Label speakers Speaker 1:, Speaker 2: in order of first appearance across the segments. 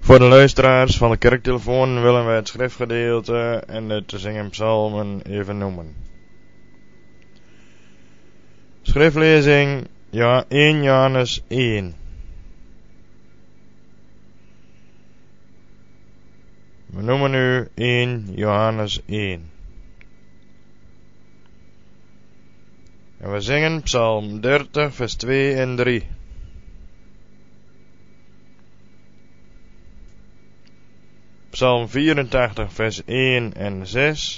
Speaker 1: Voor de luisteraars van de kerktelefoon willen wij het schriftgedeelte en de te zingen psalmen even noemen. Schriftlezing 1 Johannes 1. We noemen nu 1 Johannes 1. En we zingen psalm 30 vers 2 en 3. Psalm 84 vers 1 en 6.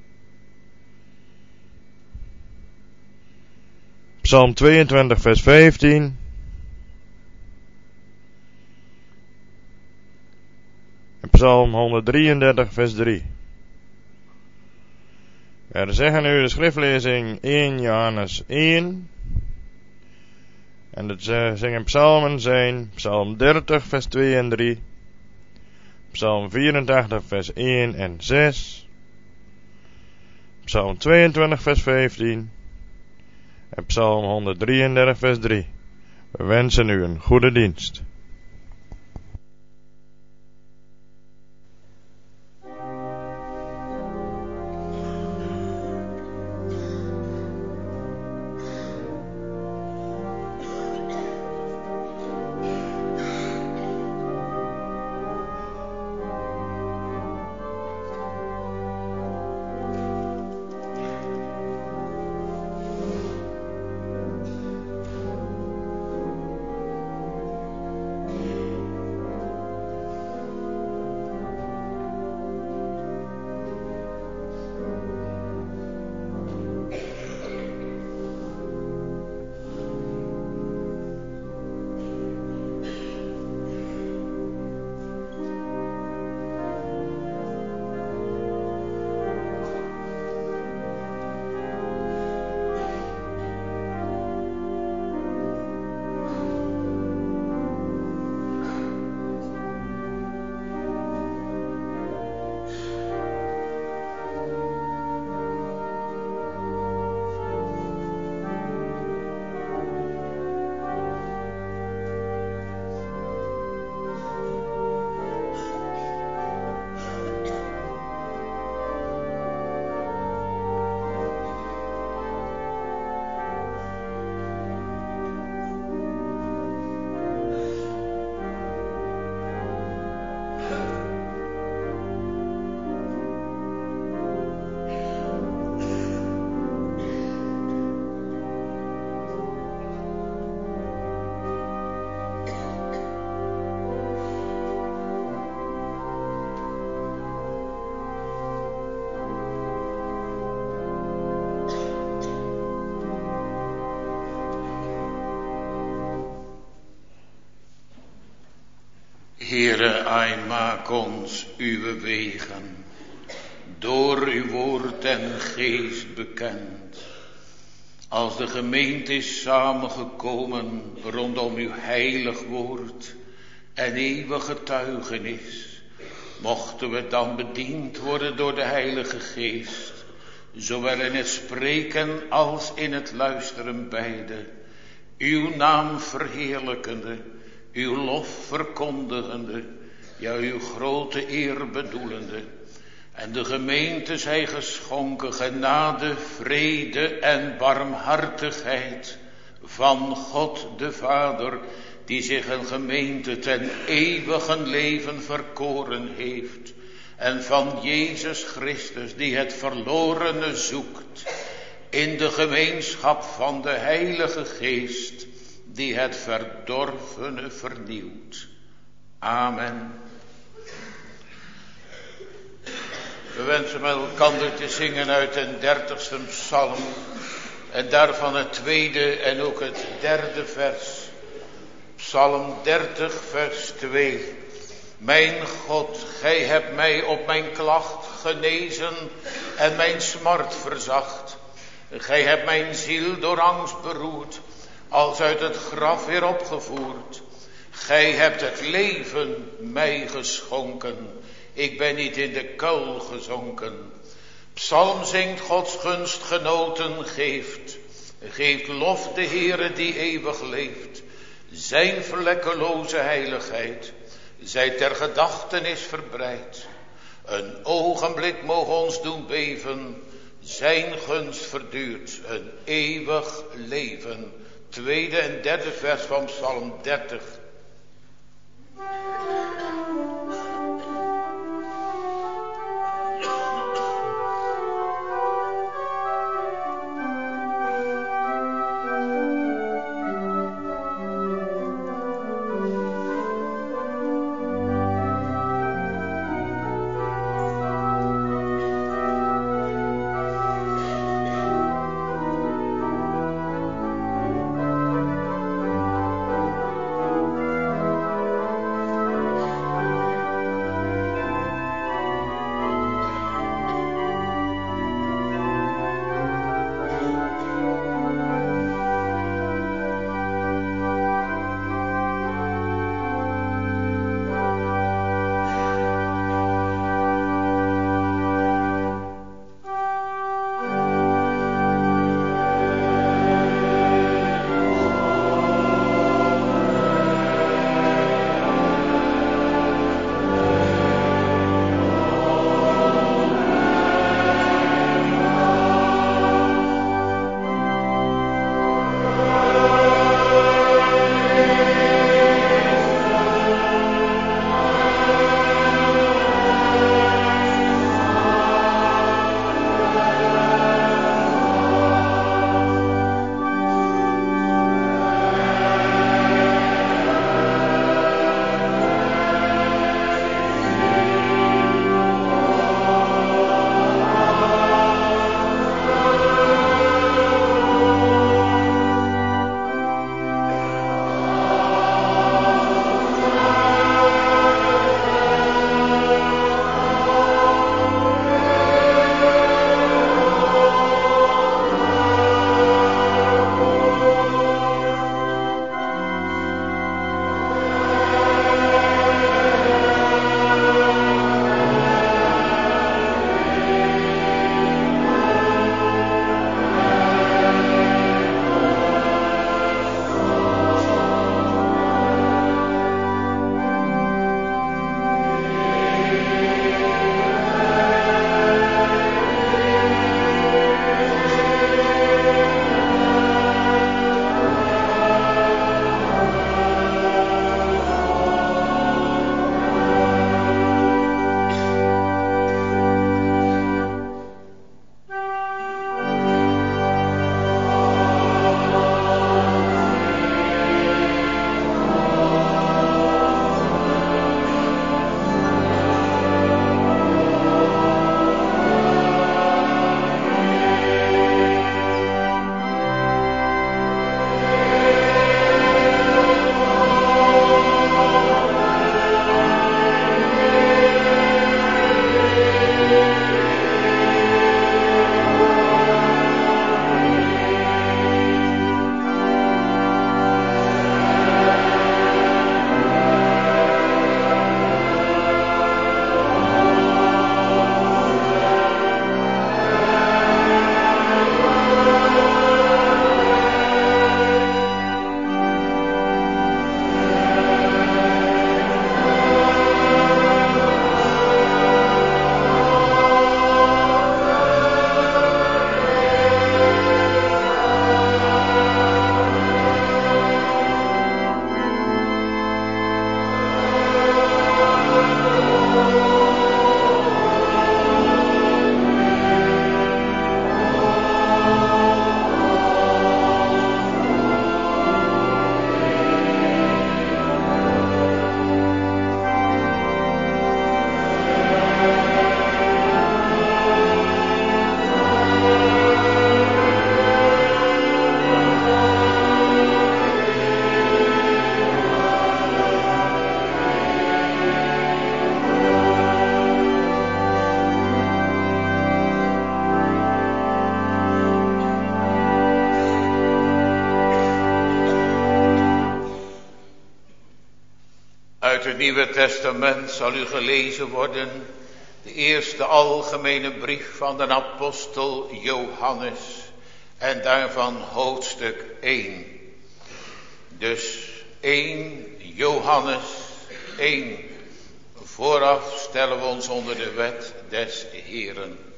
Speaker 1: Psalm 22 vers 15. En Psalm 133 vers 3. We zeggen nu de schriftlezing 1 Johannes 1. En de zingen psalmen zijn Psalm 30 vers 2 en 3. Psalm 84 vers 1 en 6. Psalm 22 vers 15. En Psalm 133 vers 3. We wensen u een goede dienst.
Speaker 2: Heere, maak ons uw wegen, door uw woord en geest bekend. Als de gemeente is samengekomen rondom uw heilig woord en eeuwig getuigenis, mochten we dan bediend worden door de Heilige Geest, zowel in het spreken als in het luisteren beide, uw naam verheerlijkende, uw lof verkondigende, ja uw grote eer bedoelende. En de gemeente zij geschonken genade, vrede en barmhartigheid van God de Vader, die zich een gemeente ten eeuwigen leven verkoren heeft. En van Jezus Christus, die het verlorene zoekt, in de gemeenschap van de Heilige Geest, die het verdorvene vernieuwt. Amen. We wensen met elkaar te zingen uit de 30ste psalm en daarvan het tweede en ook het derde vers. Psalm 30 vers 2. Mijn God, gij hebt mij op mijn klacht genezen en mijn smart verzacht. Gij hebt mijn ziel door angst beroerd, als uit het graf weer opgevoerd. Gij hebt het leven mij geschonken. Ik ben niet in de kuil gezonken. Psalm zingt Gods gunstgenoten geeft. Geeft lof de Heere die eeuwig leeft. Zijn vlekkeloze heiligheid. zij ter gedachtenis verbreid. Een ogenblik mogen ons doen beven, zijn gunst verduurt een eeuwig leven. Tweede en derde vers van Psalm 30. Uit het Nieuwe Testament zal u gelezen worden de eerste algemene brief van de apostel Johannes en daarvan hoofdstuk 1. Dus 1 Johannes 1 Vooraf stellen we ons onder de wet des Heeren.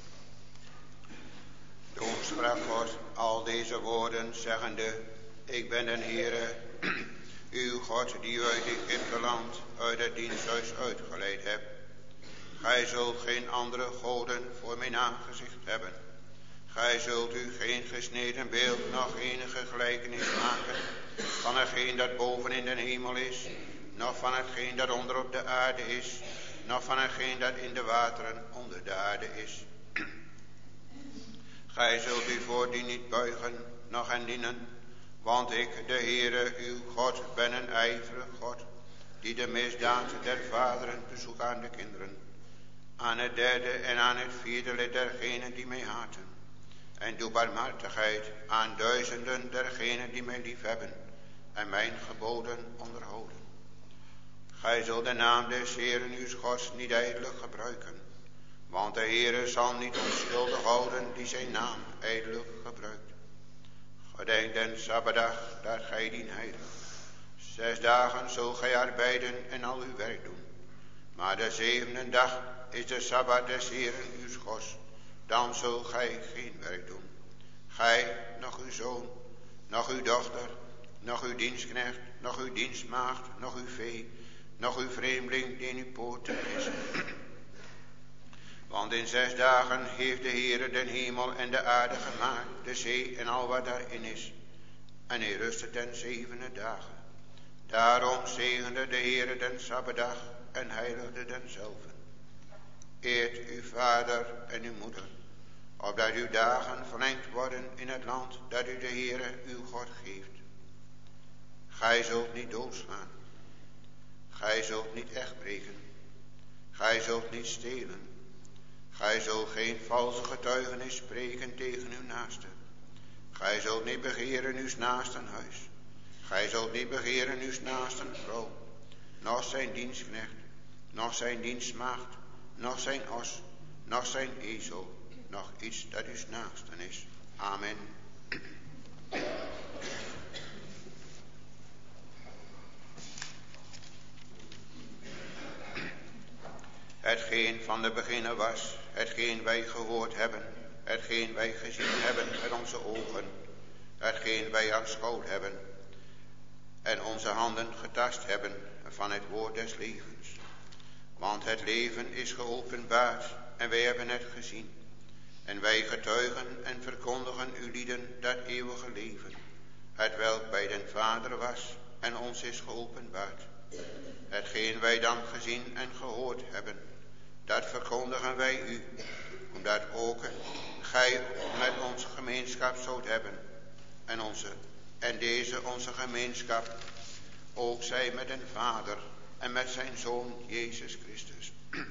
Speaker 3: Toen sprak God al deze woorden, zeggende: Ik ben de Heere, uw God, die u uit Egypteland, uit het diensthuis uitgeleid hebt. Gij zult geen andere goden voor mijn aangezicht hebben. Gij zult u geen gesneden beeld, nog enige gelijkenis maken van hetgeen dat boven in de hemel is, noch van hetgeen dat onder op de aarde is, noch van hetgeen dat in de wateren onder de aarde is. Gij zult u voor die niet buigen, noch hen dienen, want ik, de Heere, uw God, ben een ijverig God, die de misdaad der vaderen bezoekt aan de kinderen, aan het derde en aan het vierde lid dergenen die mij haten, en doe barmhartigheid aan duizenden dergenen die mij lief hebben en mijn geboden onderhouden. Gij zult de naam des Heeren uw Gods niet ijdelijk gebruiken, want de Heere zal niet onschuldig houden die zijn naam ijdelijk gebruikt. Gedenk den Sabbatdag, dat gij dien heilig. 6 dagen zult gij arbeiden en al uw werk doen. Maar de 7e dag is de Sabbat des Heeren uw Gods. Dan zult gij geen werk doen. Gij, nog uw zoon, nog uw dochter, nog uw dienstknecht, nog uw dienstmaagd, nog uw vee, nog uw vreemdeling die in uw poorten is. Want in 6 dagen heeft de Heere den hemel en de aarde gemaakt, de zee en al wat daarin is. En hij rustte ten 7e dagen. Daarom zegende de Heere den Sabbatdag en heiligde denzelven. Eert uw vader en uw moeder, opdat uw dagen verlengd worden in het land dat u de Heere uw God geeft. Gij zult niet doodslaan. Gij zult niet echt breken. Gij zult niet stelen. Gij zult geen valse getuigenis spreken tegen uw naaste. Gij zult niet begeren uw naasten huis. Gij zult niet begeren uw naasten vrouw, noch zijn dienstknecht, noch zijn dienstmaagd, noch zijn os, noch zijn ezel, noch iets dat uw naasten is. Amen. Hetgeen van de beginnen was, hetgeen wij gehoord hebben, hetgeen wij gezien hebben met onze ogen, hetgeen wij aanschouwd hebben en onze handen getast hebben van het woord des levens. Want het leven is geopenbaard en wij hebben het gezien. En wij getuigen en verkondigen u lieden dat eeuwige leven, hetwelk bij den Vader was en ons is geopenbaard. Hetgeen wij dan gezien en gehoord hebben, dat verkondigen wij u, omdat ook gij met ons gemeenschap zoudt hebben. En deze onze gemeenschap ook zij met den Vader en met zijn Zoon Jezus Christus.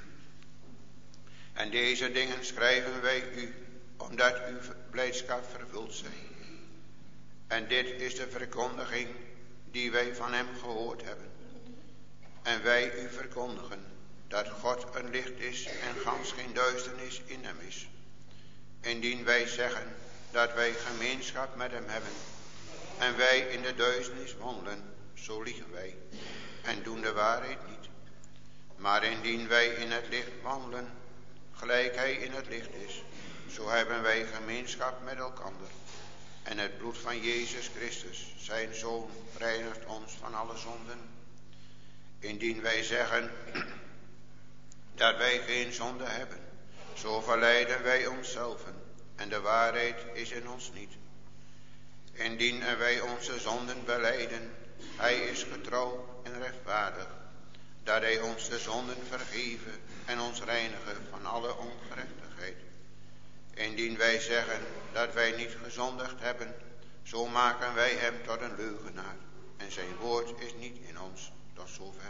Speaker 3: En deze dingen schrijven wij u, omdat uw blijdschap vervuld zij. En dit is de verkondiging die wij van hem gehoord hebben. En wij u verkondigen dat God een licht is en gans geen duisternis in hem is. Indien wij zeggen dat wij gemeenschap met hem hebben en wij in de duisternis wandelen, zo liegen wij en doen de waarheid niet. Maar indien wij in het licht wandelen, gelijk hij in het licht is, zo hebben wij gemeenschap met elkander. En het bloed van Jezus Christus, zijn Zoon, reinigt ons van alle zonden. Indien wij zeggen dat wij geen zonde hebben, zo verleiden wij onszelven en de waarheid is in ons niet. Indien wij onze zonden belijden, hij is getrouw en rechtvaardig, dat hij ons de zonden vergeven en ons reinigen van alle ongerechtigheid. Indien wij zeggen dat wij niet gezondigd hebben, zo maken wij hem tot een leugenaar en zijn woord is niet in ons. Tot zover.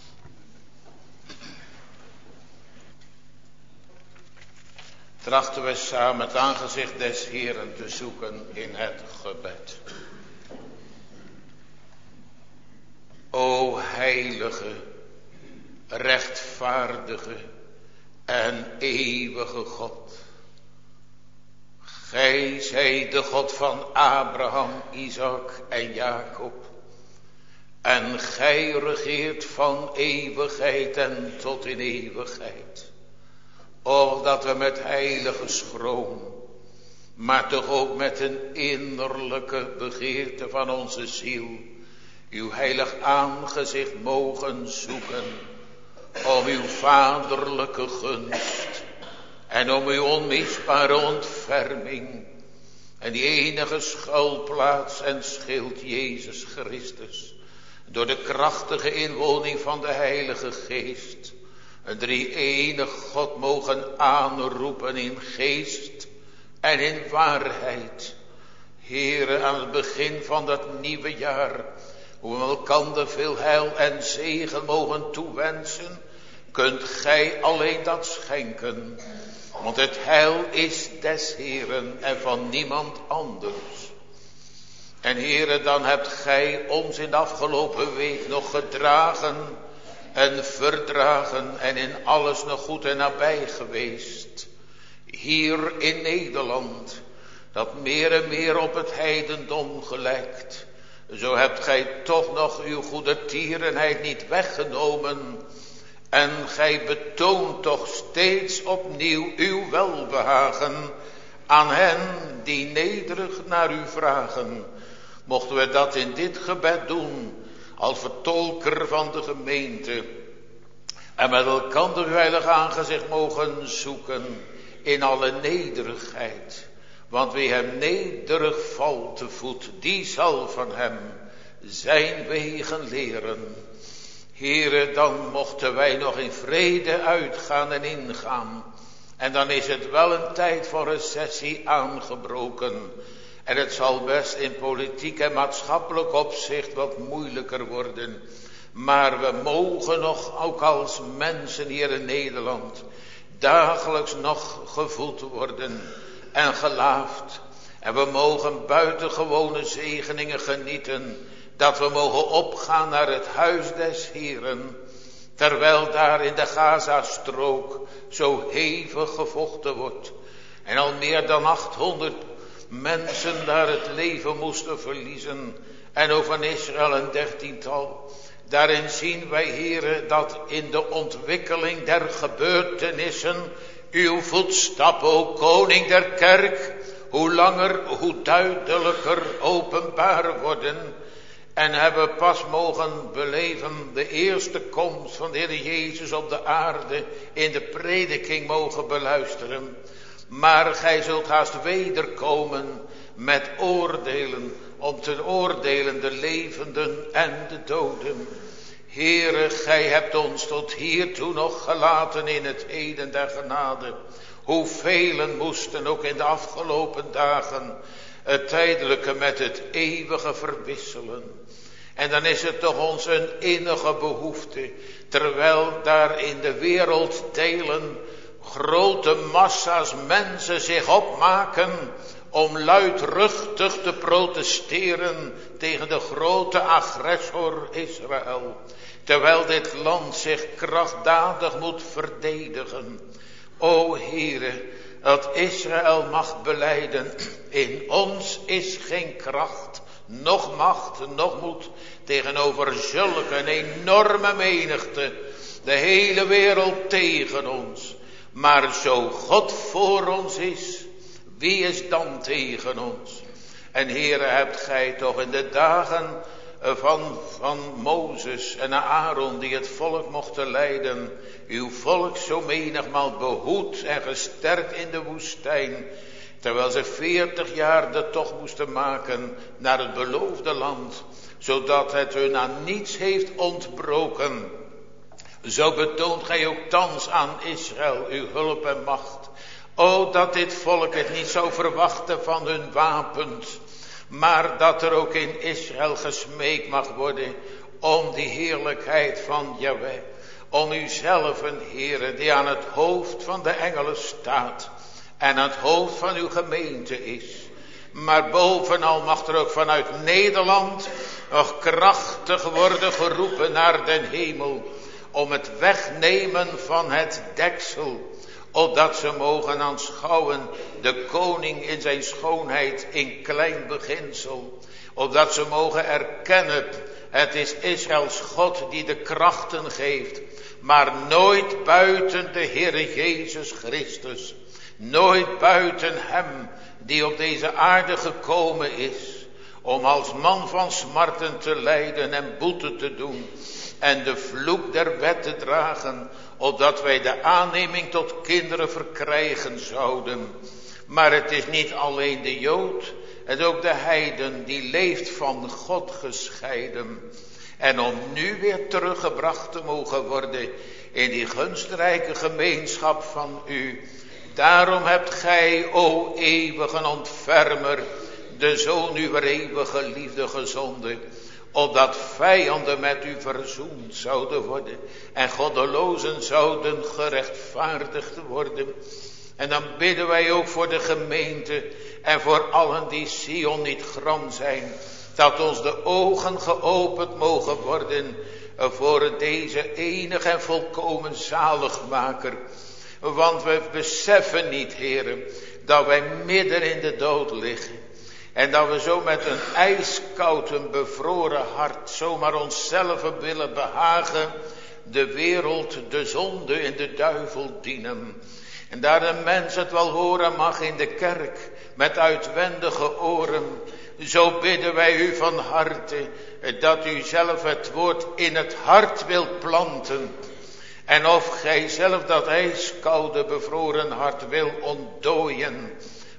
Speaker 2: Trachten we samen het aangezicht des Heeren te zoeken in het gebed. O heilige, rechtvaardige en eeuwige God. Gij zijt de God van Abraham, Isaac en Jacob. En gij regeert van eeuwigheid en tot in eeuwigheid. Och, dat we met heilige schroom, maar toch ook met een innerlijke begeerte van onze ziel, uw heilig aangezicht mogen zoeken, om uw vaderlijke gunst en om uw onmisbare ontferming en die enige schuilplaats en schild Jezus Christus, door de krachtige inwoning van de Heilige Geest, een drie-enig God mogen aanroepen in geest en in waarheid. Heere, aan het begin van dat nieuwe jaar, hoe we elkander veel heil en zegen mogen toewensen, kunt gij alleen dat schenken. Want het heil is des Heeren en van niemand anders. En Heere, dan hebt gij ons in de afgelopen week nog gedragen en verdragen en in alles nog goed en nabij geweest. Hier in Nederland, dat meer en meer op het heidendom gelijkt. Zo hebt gij toch nog uw goede tierenheid niet weggenomen. En gij betoont toch steeds opnieuw uw welbehagen aan hen die nederig naar u vragen. Mochten we dat in dit gebed doen, als vertolker van de gemeente, en met elkander uw heilig aangezicht mogen zoeken in alle nederigheid. Want wie hem nederig valt te voet, die zal van hem zijn wegen leren. Heere, dan mochten wij nog in vrede uitgaan en ingaan. En dan is het wel een tijd voor recessie aangebroken. En het zal best in politiek en maatschappelijk opzicht wat moeilijker worden. Maar we mogen nog, ook als mensen hier in Nederland, dagelijks nog gevoed worden en gelaafd. En we mogen buitengewone zegeningen genieten, dat we mogen opgaan naar het huis des Heeren, terwijl daar in de Gazastrook zo hevig gevochten wordt. En al meer dan 800 mensen daar het leven moesten verliezen. En ook van Israël een 13-tal. Daarin zien wij, Heere, dat in de ontwikkeling der gebeurtenissen uw voetstap, o koning der kerk, hoe langer, hoe duidelijker openbaar worden. En hebben pas mogen beleven de eerste komst van de Heer Jezus op de aarde, in de prediking mogen beluisteren. Maar gij zult haast wederkomen met oordelen, om te oordelen de levenden en de doden. Heere, gij hebt ons tot hiertoe nog gelaten in het heden der genade. Hoe velen moesten ook in de afgelopen dagen het tijdelijke met het eeuwige verwisselen. En dan is het toch ons een innige behoefte, terwijl daar in de werelddelen grote massa's mensen zich opmaken om luidruchtig te protesteren tegen de grote agressor Israël. Terwijl dit land zich krachtdadig moet verdedigen. O Heere, dat Israël mag belijden, in ons is geen kracht, noch macht, noch moed tegenover zulke een enorme menigte, de hele wereld tegen ons. Maar zo God voor ons is, wie is dan tegen ons? En Heere, hebt gij toch in de dagen van Mozes en Aaron, die het volk mochten leiden, uw volk zo menigmaal behoed en gesterkt in de woestijn, terwijl ze 40 jaar de tocht moesten maken naar het beloofde land, zodat het hun aan niets heeft ontbroken. Zo betoont gij ook thans aan Israël uw hulp en macht. O, dat dit volk het niet zou verwachten van hun wapens, maar dat er ook in Israël gesmeekt mag worden om die heerlijkheid van Jahweh. Om uzelf, Heere, die aan het hoofd van de engelen staat en aan het hoofd van uw gemeente is. Maar bovenal mag er ook vanuit Nederland nog krachtig worden geroepen naar den hemel, om het wegnemen van het deksel, opdat ze mogen aanschouwen de koning in zijn schoonheid in klein beginsel, opdat ze mogen erkennen Het is Israëls God die de krachten geeft, maar nooit buiten de Heere Jezus Christus. Nooit buiten hem die op deze aarde gekomen is, om als man van smarten te lijden en boete te doen en de vloek der wet te dragen, opdat wij de aanneming tot kinderen verkrijgen zouden. Maar het is niet alleen de Jood, het is ook de heiden die leeft van God gescheiden. En om nu weer teruggebracht te mogen worden in die gunstrijke gemeenschap van u. Daarom hebt gij, o eeuwige ontfermer, de Zoon uw eeuwige liefde gezonden, opdat vijanden met u verzoend zouden worden en goddelozen zouden gerechtvaardigd worden. En dan bidden wij ook voor de gemeente en voor allen die Sion niet gram zijn, dat ons de ogen geopend mogen worden voor deze enige en volkomen zaligmaker. Want we beseffen niet, heren, dat wij midden in de dood liggen. En dat we zo met een ijskoud en bevroren hart zomaar onszelf willen behagen, de wereld, de zonde en de duivel dienen. En daar een mens het wel horen mag in de kerk, met uitwendige oren, zo bidden wij u van harte, dat u zelf het woord in het hart wilt planten. En of gij zelf dat ijskoude bevroren hart wil ontdooien.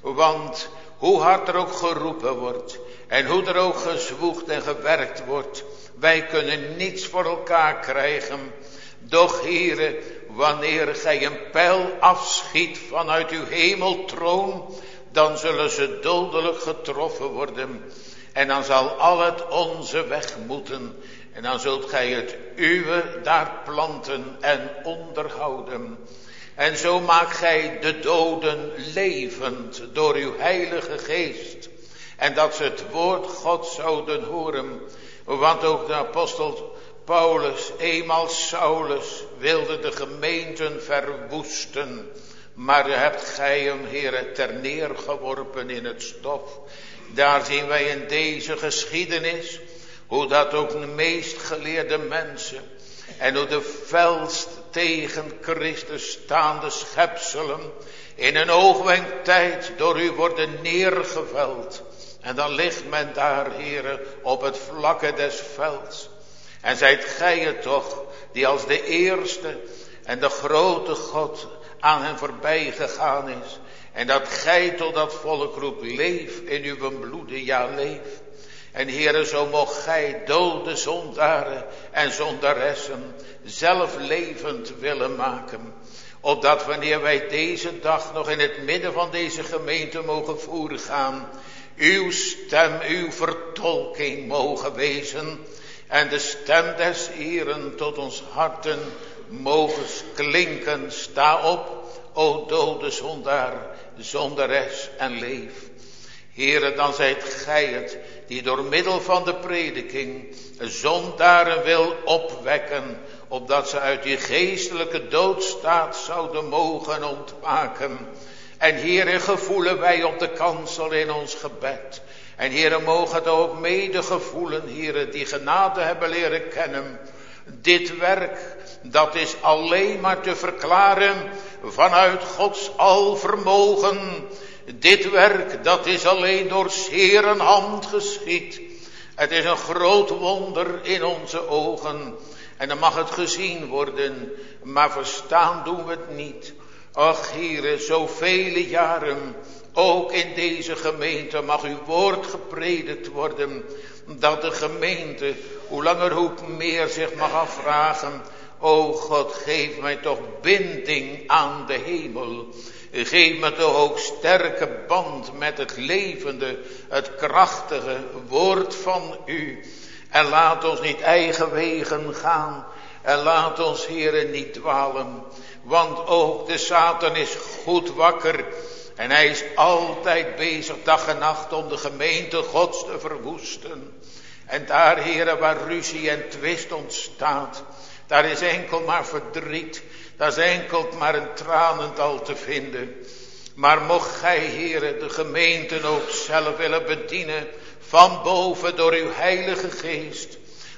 Speaker 2: Want hoe hard er ook geroepen wordt en hoe er ook gezwoegd en gewerkt wordt, wij kunnen niets voor elkaar krijgen. Doch Heere, wanneer gij een pijl afschiet vanuit uw hemeltroon, dan zullen ze dodelijk getroffen worden. En dan zal al het onze weg moeten. En dan zult gij het uwe daar planten en onderhouden. En zo maakt gij de doden levend door uw heilige geest. En dat ze het woord God zouden horen. Want ook de apostel Paulus, eenmaal Saulus, wilde de gemeenten verwoesten. Maar hebt gij hem, Heere, ter neergeworpen in het stof. Daar zien wij in deze geschiedenis hoe dat ook de meest geleerde mensen en hoe de felst tegen Christus staande schepselen in een oogwenktijd door u worden neergeveld. En dan ligt men daar, Heere, op het vlakke des velds. En zijt gij het toch, die als de eerste en de grote God aan hen voorbij gegaan is. En dat gij tot dat volk roept, leef in uw bloede, ja leef. En Heere, zo mocht gij dode zondaren en zondaressen zelf levend willen maken. Opdat wanneer wij deze dag nog in het midden van deze gemeente mogen voorgaan, uw stem, uw vertolking mogen wezen. En de stem des Heeren tot ons harten mogen klinken. Sta op, o dode zondaar, zondares en leef. Heere, dan zijt gij het die door middel van de prediking zondaren wil opwekken, opdat ze uit die geestelijke doodstaat zouden mogen ontwaken. En Heere, gevoelen wij op de kansel in ons gebed. En Heere, mogen het ook mede gevoelen, Heere, die genade hebben leren kennen. Dit werk, dat is alleen maar te verklaren vanuit Gods alvermogen. Dit werk, dat is alleen door Heeren hand geschied. Het is een groot wonder in onze ogen. En dan mag het gezien worden, maar verstaan doen we het niet. Och Heere, zoveel jaren, ook in deze gemeente mag uw woord gepredikt worden. Dat de gemeente, hoe langer hoe meer zich mag afvragen. O God, geef mij toch binding aan de hemel. Geef me toch ook sterke band met het levende, het krachtige woord van u. En laat ons niet eigen wegen gaan. En laat ons, Heere, niet dwalen. Want ook de Satan is goed wakker. En hij is altijd bezig dag en nacht om de gemeente Gods te verwoesten. En daar, Heere, waar ruzie en twist ontstaat, daar is enkel maar verdriet. Daar is enkel maar een tranendal te vinden. Maar mocht gij, Heere, de gemeenten ook zelf willen bedienen, van boven door uw heilige geest.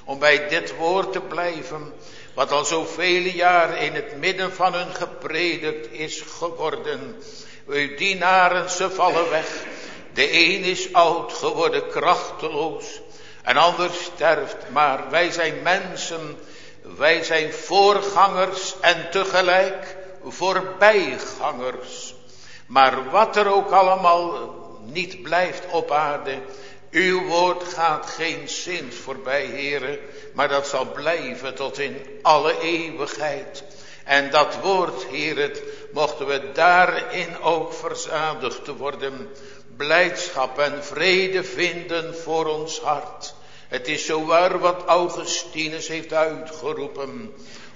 Speaker 2: om bij dit woord te blijven, wat al zoveel jaren in het midden van hun gepredikt is geworden. Uw dienaren, ze vallen weg. De een is oud geworden, krachteloos, en ander sterft. Maar wij zijn mensen, wij zijn voorgangers en tegelijk voorbijgangers. Maar wat er ook allemaal niet blijft op aarde, uw woord gaat geen zins voorbij, Heere, maar dat zal blijven tot in alle eeuwigheid. En dat woord, Heere, mochten we daarin ook verzadigd worden, blijdschap en vrede vinden voor ons hart. Het is zo waar wat Augustinus heeft uitgeroepen.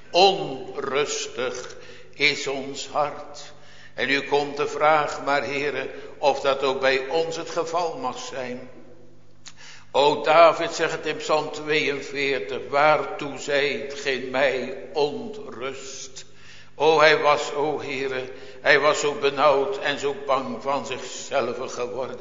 Speaker 2: Onrustig is ons hart. En nu komt de vraag maar, Heere, of dat ook bij ons het geval mag zijn. O David zegt het in Psalm 42, waartoe zijt gij mij ontrust? O hij was, o Heere, hij was zo benauwd en zo bang van zichzelf geworden.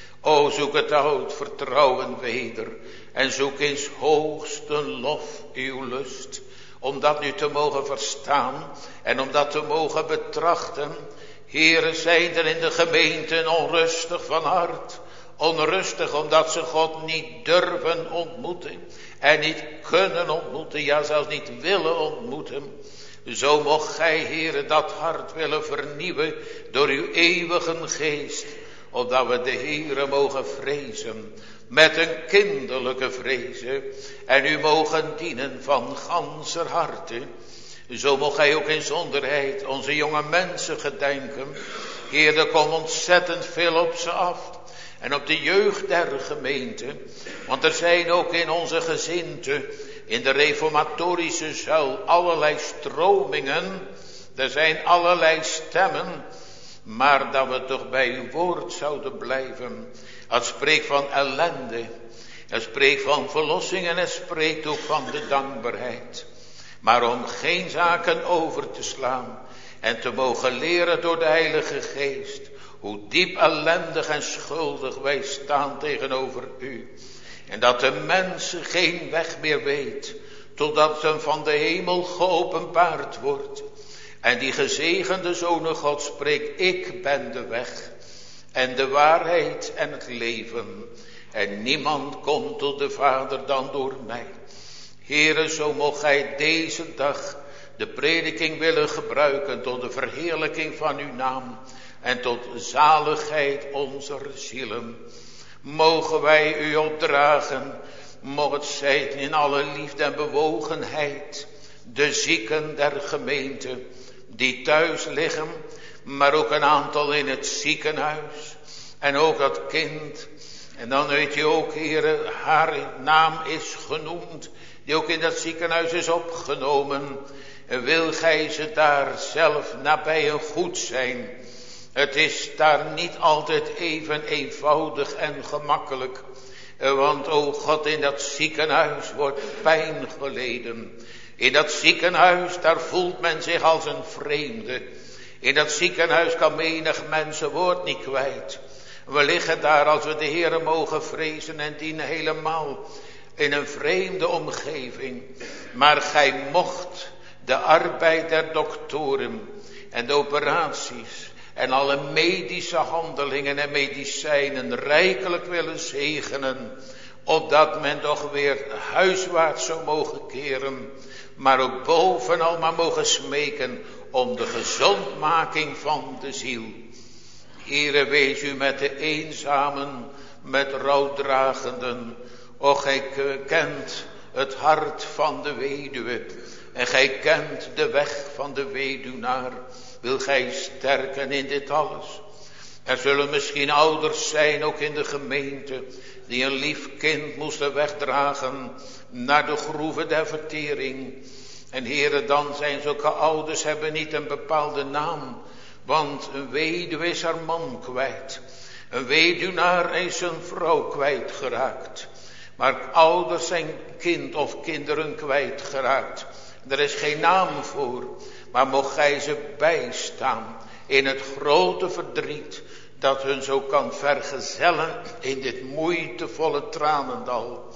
Speaker 2: O zoek het oud vertrouwen weder en zoek eens hoogste lof uw lust. Om dat nu te mogen verstaan en om dat te mogen betrachten. Heere, zijn er in de gemeente onrustig van hart. Onrustig omdat ze God niet durven ontmoeten. En niet kunnen ontmoeten, ja zelfs niet willen ontmoeten. Zo mocht gij, Heere, dat hart willen vernieuwen door uw eeuwige geest. Opdat we de Heere mogen vrezen met een kinderlijke vrezen. En u mogen dienen van ganser harte. Zo mocht gij ook in zonderheid onze jonge mensen gedenken. Heer, er komt ontzettend veel op ze af. En op de jeugd der gemeente. Want er zijn ook in onze gezinte, in de reformatorische zuil, allerlei stromingen. Er zijn allerlei stemmen. Maar dat we toch bij uw woord zouden blijven. Het spreekt van ellende. Het spreekt van verlossing en het spreekt ook van de dankbaarheid. Maar om geen zaken over te slaan en te mogen leren door de Heilige Geest, hoe diep ellendig en schuldig wij staan tegenover u. En dat de mens geen weg meer weet, totdat hem van de hemel geopenbaard wordt. En die gezegende Zoon God spreekt, ik ben de weg en de waarheid en het leven. En niemand komt tot de Vader dan door mij. Heere, zo mocht gij deze dag de prediking willen gebruiken tot de verheerlijking van uw naam en tot zaligheid onze zielen. Mogen wij u opdragen, mocht het zijn in alle liefde en bewogenheid, de zieken der gemeente die thuis liggen, maar ook een aantal in het ziekenhuis en ook dat kind. En dan weet je ook, Heere, haar naam is genoemd, die ook in dat ziekenhuis is opgenomen. En wil gij ze daar zelf nabij en goed zijn. Het is daar niet altijd even eenvoudig en gemakkelijk. Want, o God, in dat ziekenhuis wordt pijn geleden. In dat ziekenhuis, daar voelt men zich als een vreemde. In dat ziekenhuis kan menig mens zijn woord niet kwijt. We liggen daar, als we de Heere mogen vrezen en dienen, helemaal in een vreemde omgeving. Maar gij mocht de arbeid der doktoren en de operaties en alle medische handelingen en medicijnen rijkelijk willen zegenen, opdat men toch weer huiswaarts zou mogen keren, maar ook bovenal maar mogen smeken om de gezondmaking van de ziel. Heere, wees u met de eenzamen, met rouwdragenden. O, gij kent het hart van de weduwe en gij kent de weg van de weduwnaar. Wil gij sterken in dit alles? Er zullen misschien ouders zijn, ook in de gemeente, die een lief kind moesten wegdragen naar de groeven der vertering. En Heere, dan zijn zulke ouders, hebben niet een bepaalde naam, want een weduwe is haar man kwijt. Een weduwnaar is een vrouw kwijtgeraakt. Maar ouders zijn kind of kinderen kwijtgeraakt. Er is geen naam voor, maar mocht gij ze bijstaan in het grote verdriet dat hun zo kan vergezellen in dit moeitevolle tranendal.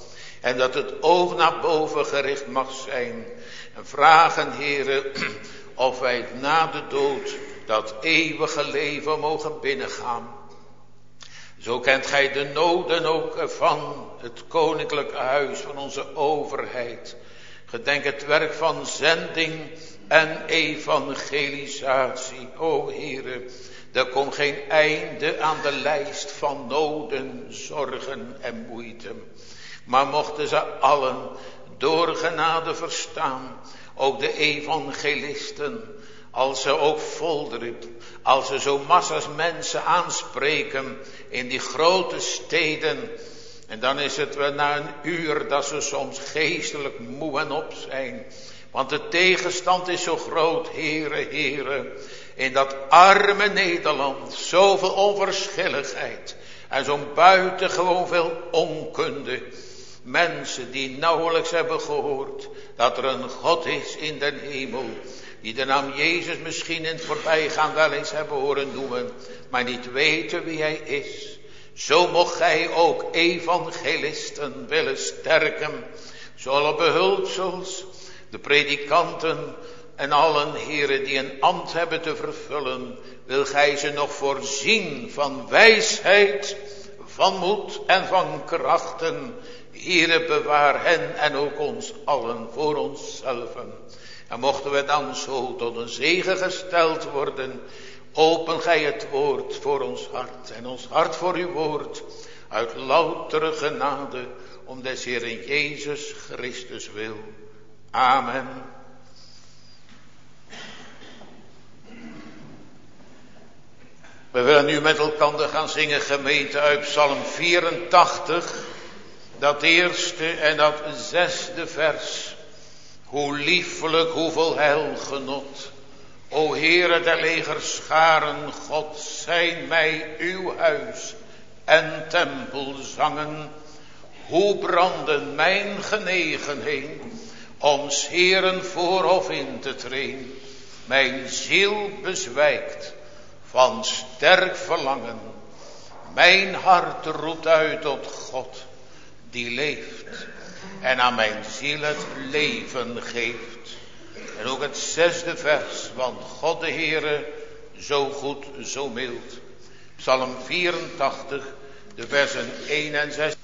Speaker 2: En dat het oog naar boven gericht mag zijn. En vragen, Heere, of wij na de dood dat eeuwige leven mogen binnengaan. Zo kent gij de noden ook van het koninklijke huis, van onze overheid. Gedenk het werk van zending en evangelisatie. O Heere, er komt geen einde aan de lijst van noden, zorgen en moeite. Maar mochten ze allen door genade verstaan, ook de evangelisten, als ze ook voldrup, als ze zo massa's mensen aanspreken in die grote steden. En dan is het wel na een uur dat ze soms geestelijk moe en op zijn. Want de tegenstand is zo groot, Heere, Heere. In dat arme Nederland, zoveel onverschilligheid. En zo'n buitengewoon veel onkunde. Mensen die nauwelijks hebben gehoord dat er een God is in den hemel. Die de naam Jezus misschien in het voorbijgaan wel eens hebben horen noemen. Maar niet weten wie hij is. Zo mocht gij ook evangelisten willen sterken. Zo alle behulpsels, de predikanten en allen heren die een ambt hebben te vervullen. Wil gij ze nog voorzien van wijsheid, van moed en van krachten. Heere, bewaar hen en ook ons allen voor onszelven. En mochten we dan zo tot een zegen gesteld worden, open gij het woord voor ons hart en ons hart voor uw woord, uit loutere genade, om des Heeren Jezus Christus wil. Amen. We willen nu met elkaar gaan zingen, gemeente, uit Psalm 84, dat eerste en dat 6e vers. Hoe liefelijk, hoeveel heilgenot. O Heere der legerscharen, God, zijn mij uw huis en tempel zangen. Hoe branden mijn genegenheden om 's Heeren voorhof in te treden. Mijn ziel bezwijkt van sterk verlangen. Mijn hart roept uit tot God die leeft en aan mijn ziel het leven geeft. En ook het 6e vers, want God de Heere, zo goed, zo mild. Psalm 84, de versen 1 en 6.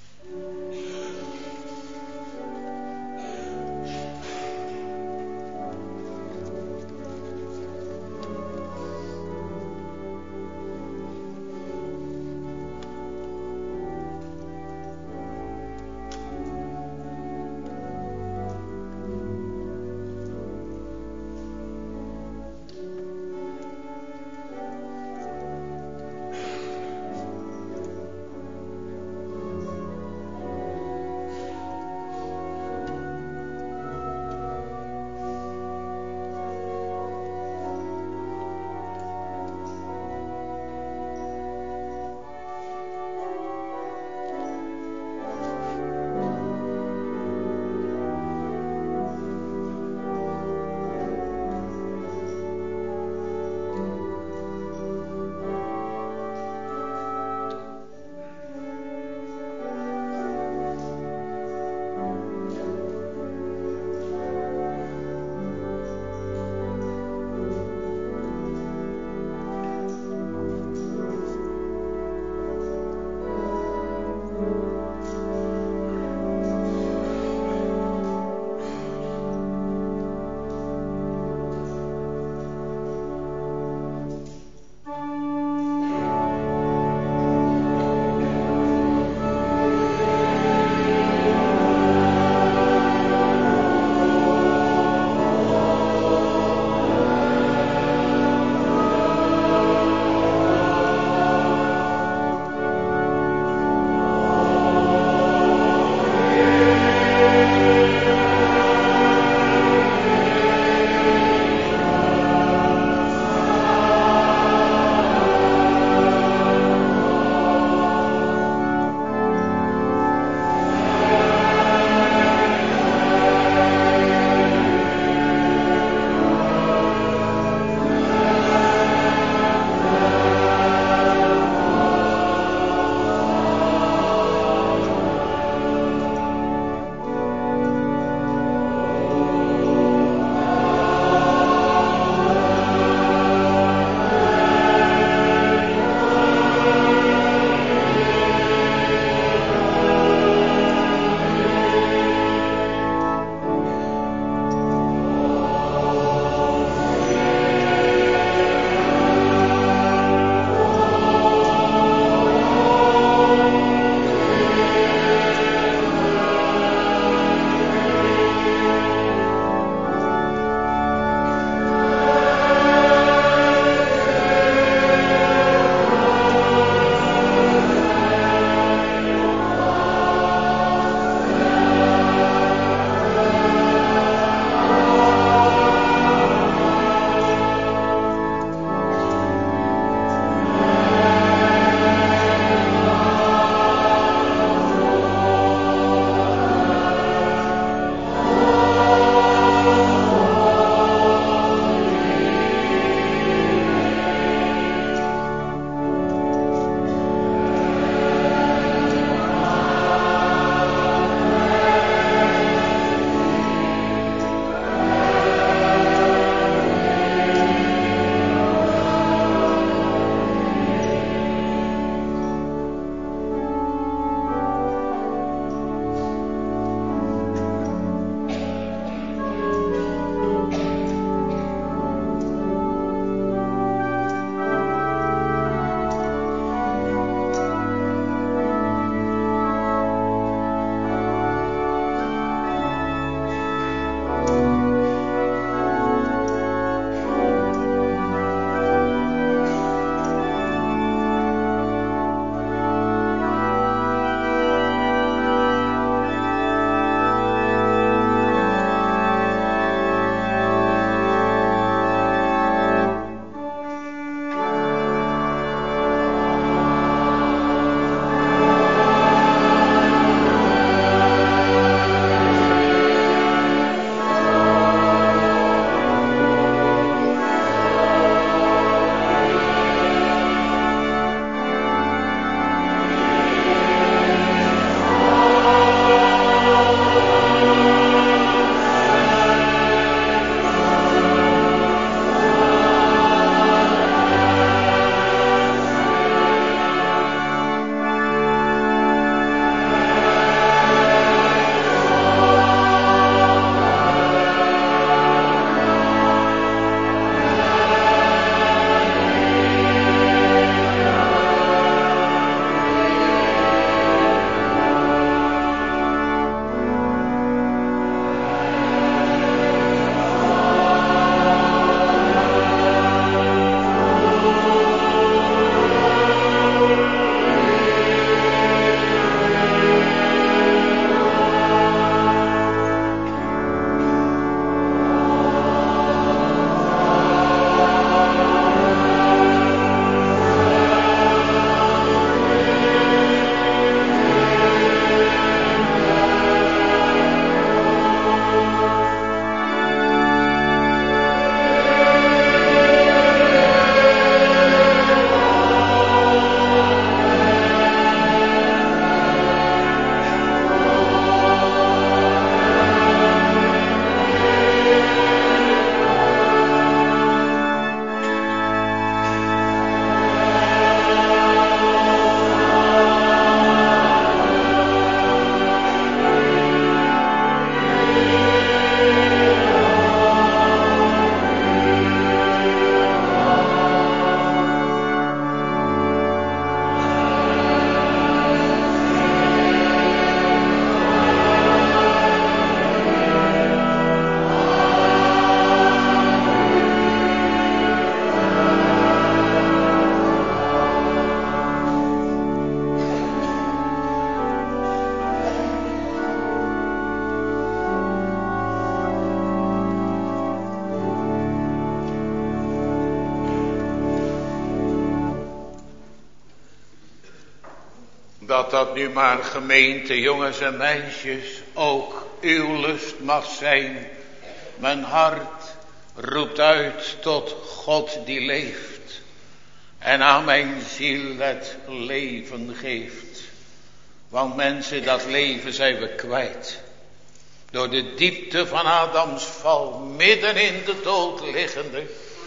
Speaker 2: Dat nu maar gemeente, jongens en meisjes, ook uw lust mag zijn. Mijn hart roept uit tot God die leeft en aan mijn ziel het leven geeft. Want mensen, dat leven zijn we kwijt. Door de diepte van Adams val, midden in de dood liggende.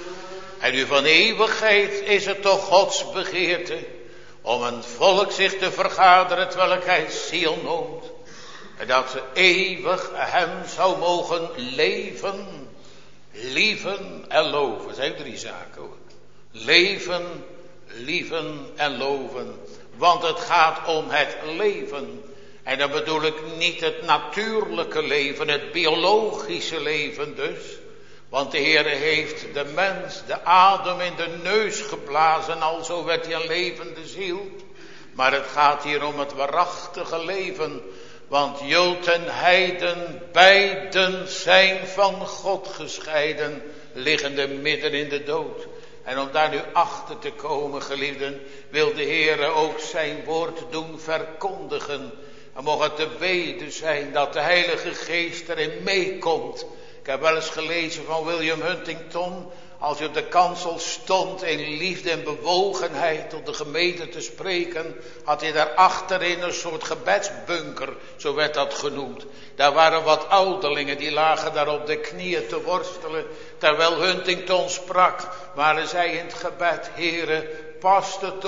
Speaker 2: En nu van eeuwigheid is het toch Gods begeerte om een volk zich te vergaderen, terwijl hij ziel noemt. En dat ze eeuwig hem zou mogen leven, lieven en loven. Dat zijn 3 zaken hoor. Leven, lieven en loven. Want het gaat om het leven. En dan bedoel ik niet het natuurlijke leven, het biologische leven dus. Want de Heer heeft de mens de adem in de neus geblazen, alzo werd hij een levende ziel. Maar het gaat hier om het waarachtige leven. Want Jood en heiden, beiden zijn van God gescheiden, liggende midden in de dood. En om daar nu achter te komen, geliefden, wil de Heer ook zijn woord doen verkondigen. En mocht het de bede zijn dat de Heilige Geest erin meekomt. Ik heb wel eens gelezen van William Huntington. Als hij op de kansel stond in liefde en bewogenheid tot de gemeente te spreken, had hij daar achterin een soort gebedsbunker, zo werd dat genoemd. Daar waren wat ouderlingen, die lagen daar op de knieën te worstelen, terwijl Huntington sprak. Maar zij in het gebed: Heere, pas het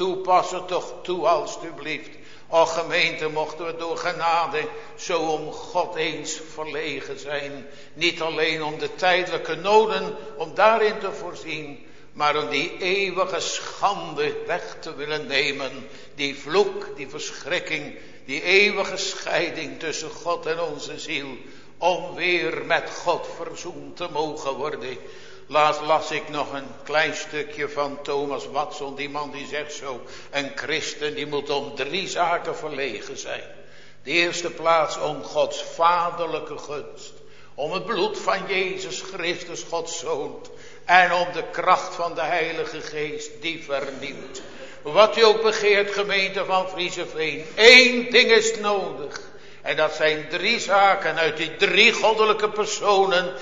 Speaker 2: toch toe alstublieft. Och gemeente, mochten we door genade zo om God eens verlegen zijn. Niet alleen om de tijdelijke noden, om daarin te voorzien, maar om die eeuwige schande weg te willen nemen. Die vloek, die verschrikking, die eeuwige scheiding tussen God en onze ziel. Om weer met God verzoend te mogen worden. Laatst las ik nog een klein stukje van Thomas Watson. Die man die zegt zo: een christen die moet om 3 zaken verlegen zijn. De eerste plaats om Gods vaderlijke gunst. Om het bloed van Jezus Christus, Gods Zoon. En om de kracht van de Heilige Geest die vernieuwt. Wat u ook begeert, gemeente van Frieseveen. 1 ding is nodig. En dat zijn 3 zaken uit die 3 goddelijke personen.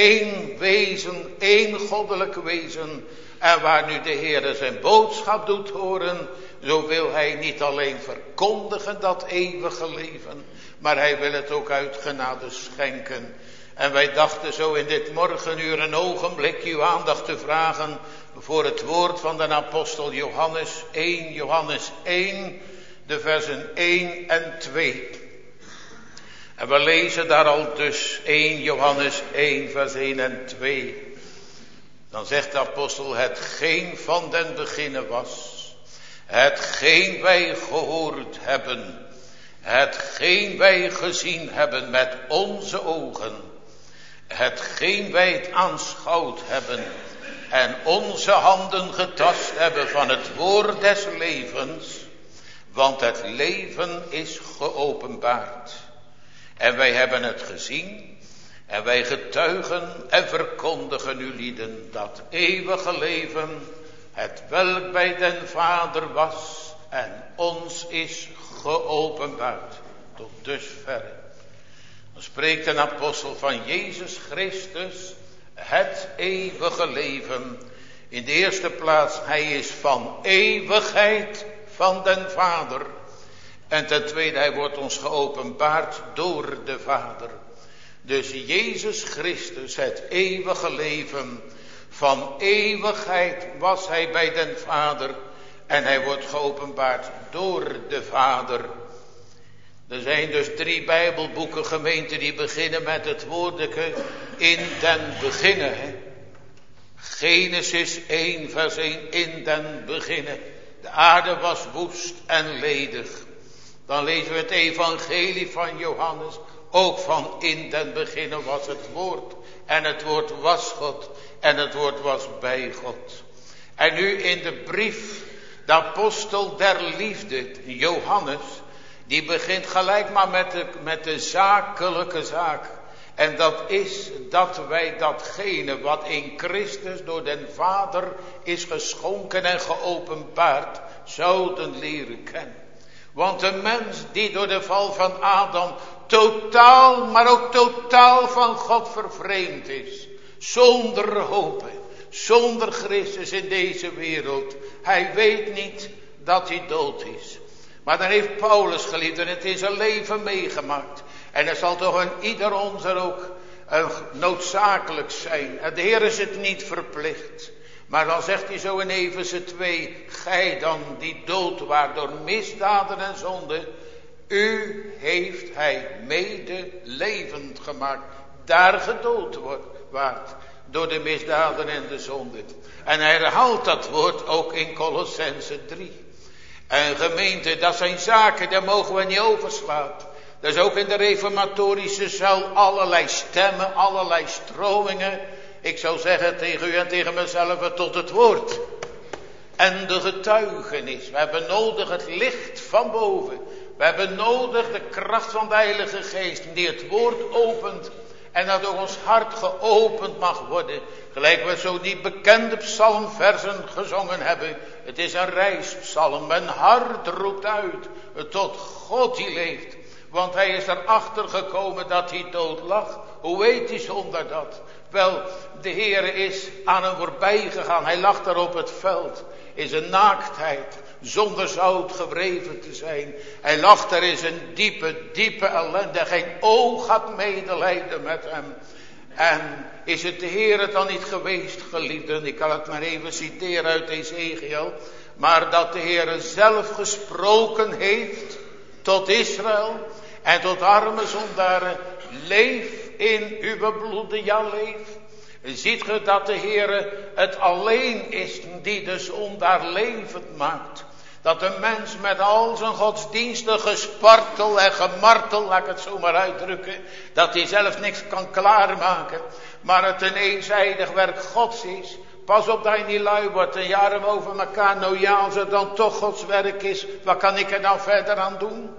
Speaker 2: 1 wezen, 1 goddelijk wezen. En waar nu de Heer zijn boodschap doet horen, zo wil hij niet alleen verkondigen dat eeuwige leven, maar hij wil het ook uit genade schenken. En wij dachten zo in dit morgenuur een ogenblik uw aandacht te vragen voor het woord van de apostel Johannes, 1 Johannes 1, de versen 1 en 2. En we lezen daar al dus 1 Johannes 1 vers 1 en 2. Dan zegt de apostel: hetgeen van den beginne was, hetgeen wij gehoord hebben, hetgeen wij gezien hebben met onze ogen, hetgeen wij het aanschouwd hebben en onze handen getast hebben van het woord des levens, want het leven is geopenbaard. En wij hebben het gezien en wij getuigen en verkondigen u lieden dat eeuwige leven, het welk bij den Vader was en ons is geopenbaard. Tot dusver. Dan spreekt een apostel van Jezus Christus, het eeuwige leven. In de eerste plaats, hij is van eeuwigheid van den Vader. En ten tweede, hij wordt ons geopenbaard door de Vader. Dus Jezus Christus, het eeuwige leven. Van eeuwigheid was hij bij den Vader. En hij wordt geopenbaard door de Vader. Er zijn dus 3 Bijbelboeken, gemeente, die beginnen met het woordelijke in den beginne. Hè? Genesis 1 vers 1, in den beginne. De aarde was woest en ledig. Dan lezen we het evangelie van Johannes. Ook van in den beginne was het woord. En het woord was God. En het woord was bij God. En nu in de brief, de apostel der liefde, Johannes, die begint gelijk maar met de zakelijke zaak. En dat is dat wij datgene wat in Christus door den Vader is geschonken en geopenbaard, zouden leren kennen. Want de mens die door de val van Adam totaal, maar ook totaal van God vervreemd is. Zonder hoop, zonder Christus in deze wereld. Hij weet niet dat hij dood is. Maar dan heeft Paulus, geliefd, en het in zijn leven meegemaakt. En het zal toch aan ieder ons er ook noodzakelijk zijn. En de Heer is het niet verplicht. Maar dan zegt hij zo in Efeze 2. Gij dan die dood waart door misdaden en zonden. U heeft hij mede levend gemaakt. Daar gedood waart. Door de misdaden en de zonden. En hij herhaalt dat woord ook in Kolossenzen 3. En gemeente, dat zijn zaken, daar mogen we niet overslaan. Dat is ook in de reformatorische zaal allerlei stemmen, allerlei stromingen. Ik zou zeggen tegen u en tegen mezelf tot het woord. En de getuigenis. We hebben nodig het licht van boven. We hebben nodig de kracht van de Heilige Geest die het woord opent. En dat ook ons hart geopend mag worden. Gelijk we zo die bekende psalmversen gezongen hebben. Het is een reispsalm. Mijn hart roept uit tot God die leeft. Want hij is erachter gekomen dat hij dood lag. Hoe weet die zonder dat? Wel, de Heer is aan hem voorbij gegaan. Hij lag daar op het veld. In zijn naaktheid. Zonder zout gewreven te zijn. Hij lag daar in zijn diepe ellende. Geen oog had medelijden met hem. En is het de Heer het dan niet geweest, geliefden? Ik kan het maar even citeren uit Ezekiel. Maar dat de Heer zelf gesproken heeft tot Israël en tot arme zondaren. Leef in uw bloeden, ja leef. Ziet ge dat de Heer het alleen is die de zondaar levend maakt. Dat de mens met al zijn godsdienstige spartel en gemartel, laat ik het zo maar uitdrukken, dat hij zelf niks kan klaarmaken. Maar het een eenzijdig werk Gods is. Pas op dat je niet lui wordt en jaren over elkaar. Nou ja, als het dan toch Gods werk is, wat kan ik er dan verder aan doen?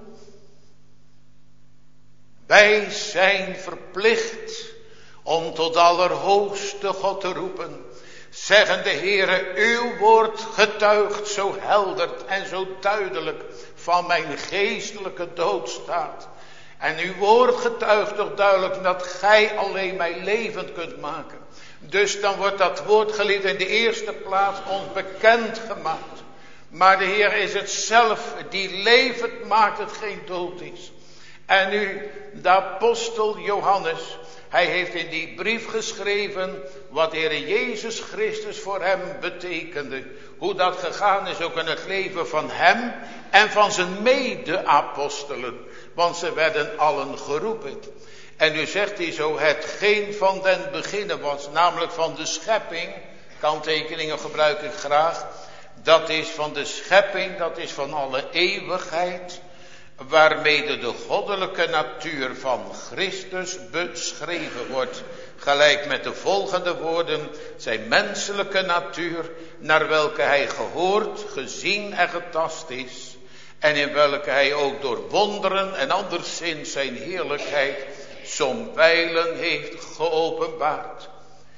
Speaker 2: Wij zijn verplicht om tot Allerhoogste God te roepen. Zeggende Heere, uw woord getuigt zo helder en zo duidelijk van mijn geestelijke doodstaat. En uw woord getuigt toch duidelijk dat gij alleen mij levend kunt maken. Dus dan wordt dat woord, geliefd, in de eerste plaats ons bekend gemaakt. Maar de Heer is het zelf die levend maakt, het geen dood is. En nu, de apostel Johannes, hij heeft in die brief geschreven wat de Heer Jezus Christus voor hem betekende. Hoe dat gegaan is ook in het leven van hem en van zijn mede-apostelen. Want ze werden allen geroepen. En nu zegt hij zo, hetgeen van den beginnen was, namelijk van de schepping. Kanttekeningen gebruik ik graag. Dat is van de schepping, dat is van alle eeuwigheid. Waarmede de goddelijke natuur van Christus beschreven wordt. Gelijk met de volgende woorden, zijn menselijke natuur, naar welke hij gehoord, gezien en getast is. En in welke hij ook door wonderen en anderszins zijn heerlijkheid somwijlen heeft geopenbaard.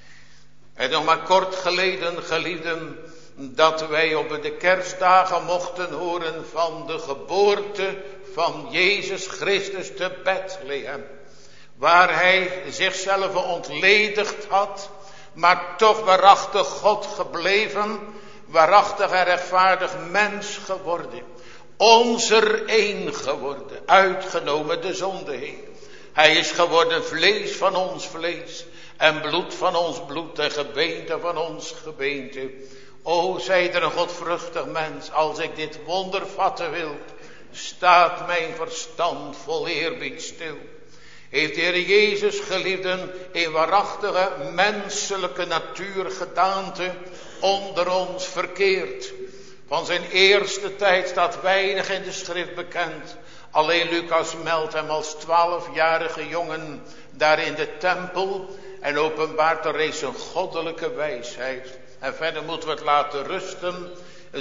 Speaker 2: En nog maar kort geleden, geliefden, dat wij op de kerstdagen mochten horen van de geboorte van Jezus Christus te Bethlehem. Waar hij zichzelf ontledigd had, maar toch waarachtig God gebleven, waarachtig en rechtvaardig mens geworden. Onzer één geworden, uitgenomen de zonde heen. Hij is geworden vlees van ons vlees en bloed van ons bloed en gebeente van ons gebeente. O, zij er een godvruchtig mens, als ik dit wonder vatten wil, staat mijn verstand vol eerbied stil. Heeft de Heer Jezus, geliefden, in waarachtige menselijke natuurgedaante onder ons verkeerd. Van zijn eerste tijd staat weinig in de schrift bekend. Alleen Lucas meldt hem als 12-jarige jongen daar in de tempel en openbaart er reeds een goddelijke wijsheid. En verder moeten we het laten rusten,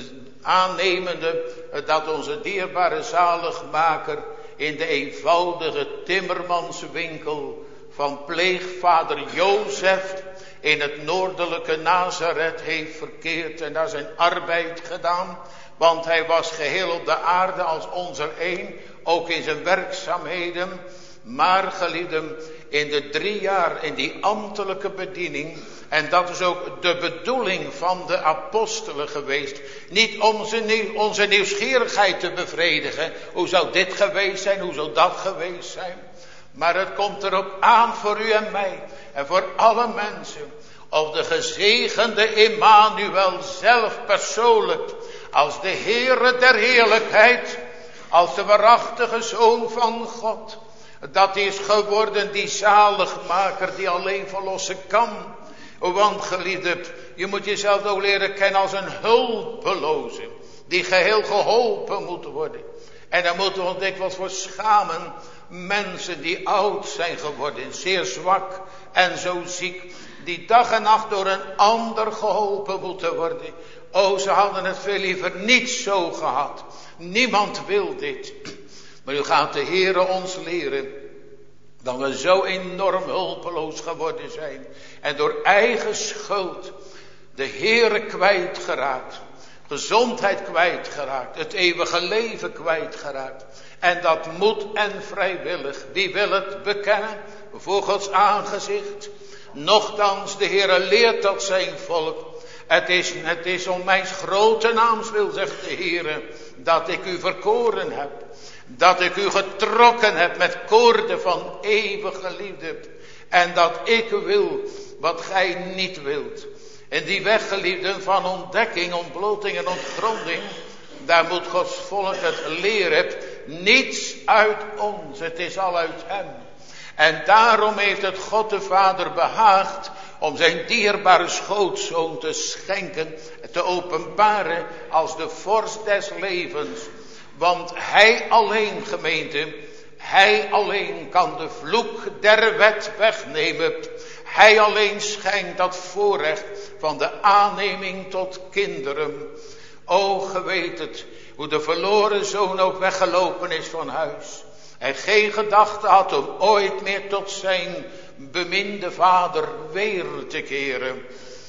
Speaker 2: aannemende dat onze dierbare zaligmaker in de eenvoudige timmermanswinkel van pleegvader Jozef in het noordelijke Nazareth heeft verkeerd en daar zijn arbeid gedaan. Want hij was geheel op de aarde als ons er één, ook in zijn werkzaamheden. Maar geliefden, in de 3 jaar in die ambtelijke bediening, en dat is ook de bedoeling van de apostelen geweest, niet om onze nieuwsgierigheid te bevredigen, hoe zou dit geweest zijn, hoe zou dat geweest zijn, maar het komt erop aan voor u en mij en voor alle mensen, of de gezegende Emmanuel zelf persoonlijk, als de Heere der heerlijkheid, als de waarachtige Zoon van God, dat is geworden die zaligmaker die alleen verlossen kan. Want geliefde, je moet jezelf ook leren kennen als een hulpeloze, die geheel geholpen moet worden. En daar moeten we ons dikwijls voor schamen. Mensen die oud zijn geworden, zeer zwak en zo ziek, die dag en nacht door een ander geholpen moeten worden. Oh, ze hadden het veel liever niet zo gehad. Niemand wil dit. Maar nu gaat de Heere ons leren dat we zo enorm hulpeloos geworden zijn. En door eigen schuld de Heere kwijtgeraakt. Gezondheid kwijtgeraakt. Het eeuwige leven kwijtgeraakt. En dat moet en vrijwillig. Wie wil het bekennen voor Gods aangezicht? Nochtans, de Heere leert dat zijn volk. Het is om mijn grote naams wil, zegt de Heere, dat ik u verkoren heb. Dat ik u getrokken heb met koorden van eeuwige liefde. En dat ik wil wat gij niet wilt. En die weg, geliefden, van ontdekking, ontbloting en ontgronding. Daar moet Gods volk het leren. Niets uit ons, het is al uit hem. En daarom heeft het God de Vader behaagd om zijn dierbare schootzoon te schenken, te openbaren als de vorst des levens. Want hij alleen, gemeente, hij alleen kan de vloek der wet wegnemen. Hij alleen schenkt dat voorrecht van de aanneming tot kinderen. O, ge weet het, hoe de verloren zoon ook weggelopen is van huis. En geen gedachte had om ooit meer tot zijn beminde vader weer te keren.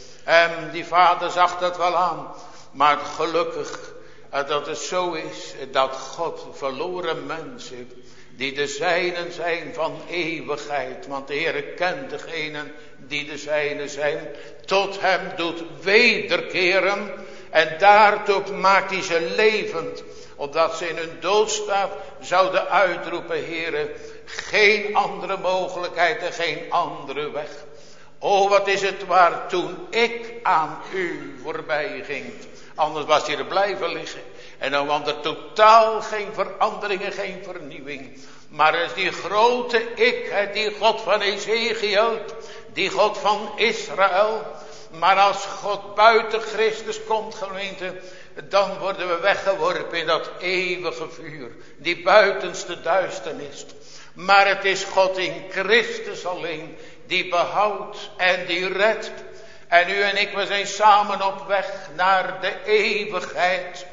Speaker 2: En die vader zag dat wel aan. Maar gelukkig dat het zo is dat God verloren mensen, die de zijnen zijn van eeuwigheid. Want de Heer kent degenen die de zijnen zijn. Tot hem doet wederkeren. En daartoe maakt hij ze levend. Opdat ze in hun doodstraf zouden uitroepen, Heere, geen andere mogelijkheid en geen andere weg. O, wat is het waar toen ik aan u voorbij ging. Anders was hij er blijven liggen. En dan was er totaal geen verandering en geen vernieuwing. Maar er is die grote ik, die God van Ezekiel, die God van Israël. Maar als God buiten Christus komt, gemeente, dan worden we weggeworpen in dat eeuwige vuur. Die buitenste duisternis. Maar het is God in Christus alleen die behoudt en die redt. En u en ik, we zijn samen op weg naar de eeuwigheid.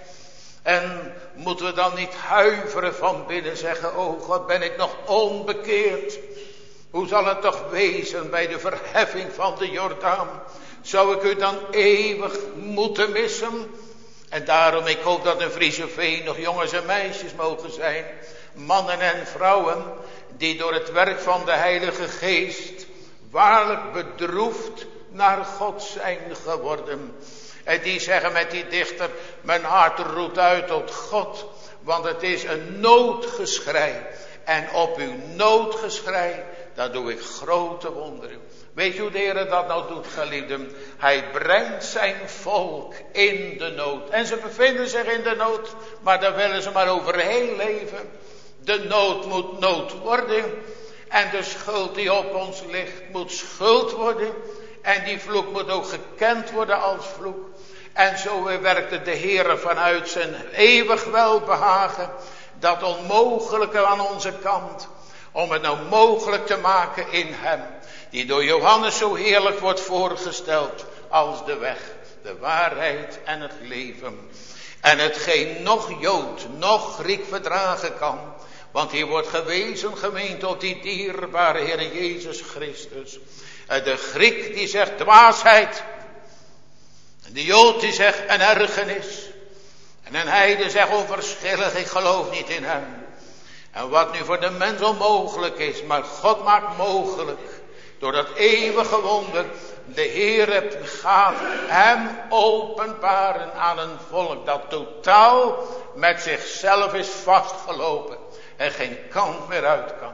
Speaker 2: En moeten we dan niet huiveren van binnen, zeggen, oh God, ben ik nog onbekeerd? Hoe zal het toch wezen bij de verheffing van de Jordaan? Zou ik u dan eeuwig moeten missen? En daarom, ik hoop dat in Frieseveen nog jongens en meisjes mogen zijn. Mannen en vrouwen die door het werk van de Heilige Geest waarlijk bedroefd naar God zijn geworden. En die zeggen met die dichter, mijn hart roept uit tot God, want het is een noodgeschrei. En op uw noodgeschrei, daar doe ik grote wonderen. Weet je hoe de Heer dat nou doet, geliefden? Hij brengt zijn volk in de nood. En ze bevinden zich in de nood, maar daar willen ze maar overheen leven. De nood moet nood worden. En de schuld die op ons ligt moet schuld worden. En die vloek moet ook gekend worden als vloek. En zo werkte de Heer vanuit zijn eeuwig welbehagen dat onmogelijke aan onze kant. Om het nou mogelijk te maken in hem. Die door Johannes zo heerlijk wordt voorgesteld als de weg, de waarheid en het leven. En hetgeen nog Jood, nog Griek verdragen kan. Want hier wordt gewezen, gemeente, op die dierbare Heer Jezus Christus. De Griek die zegt dwaasheid. En de Jood die zegt een ergernis. En een heiden zegt onverschillig, ik geloof niet in hem. En wat nu voor de mens onmogelijk is, maar God maakt mogelijk. Door dat eeuwige wonder, de Heer gaat hem openbaren aan een volk dat totaal met zichzelf is vastgelopen. En geen kant meer uit kan.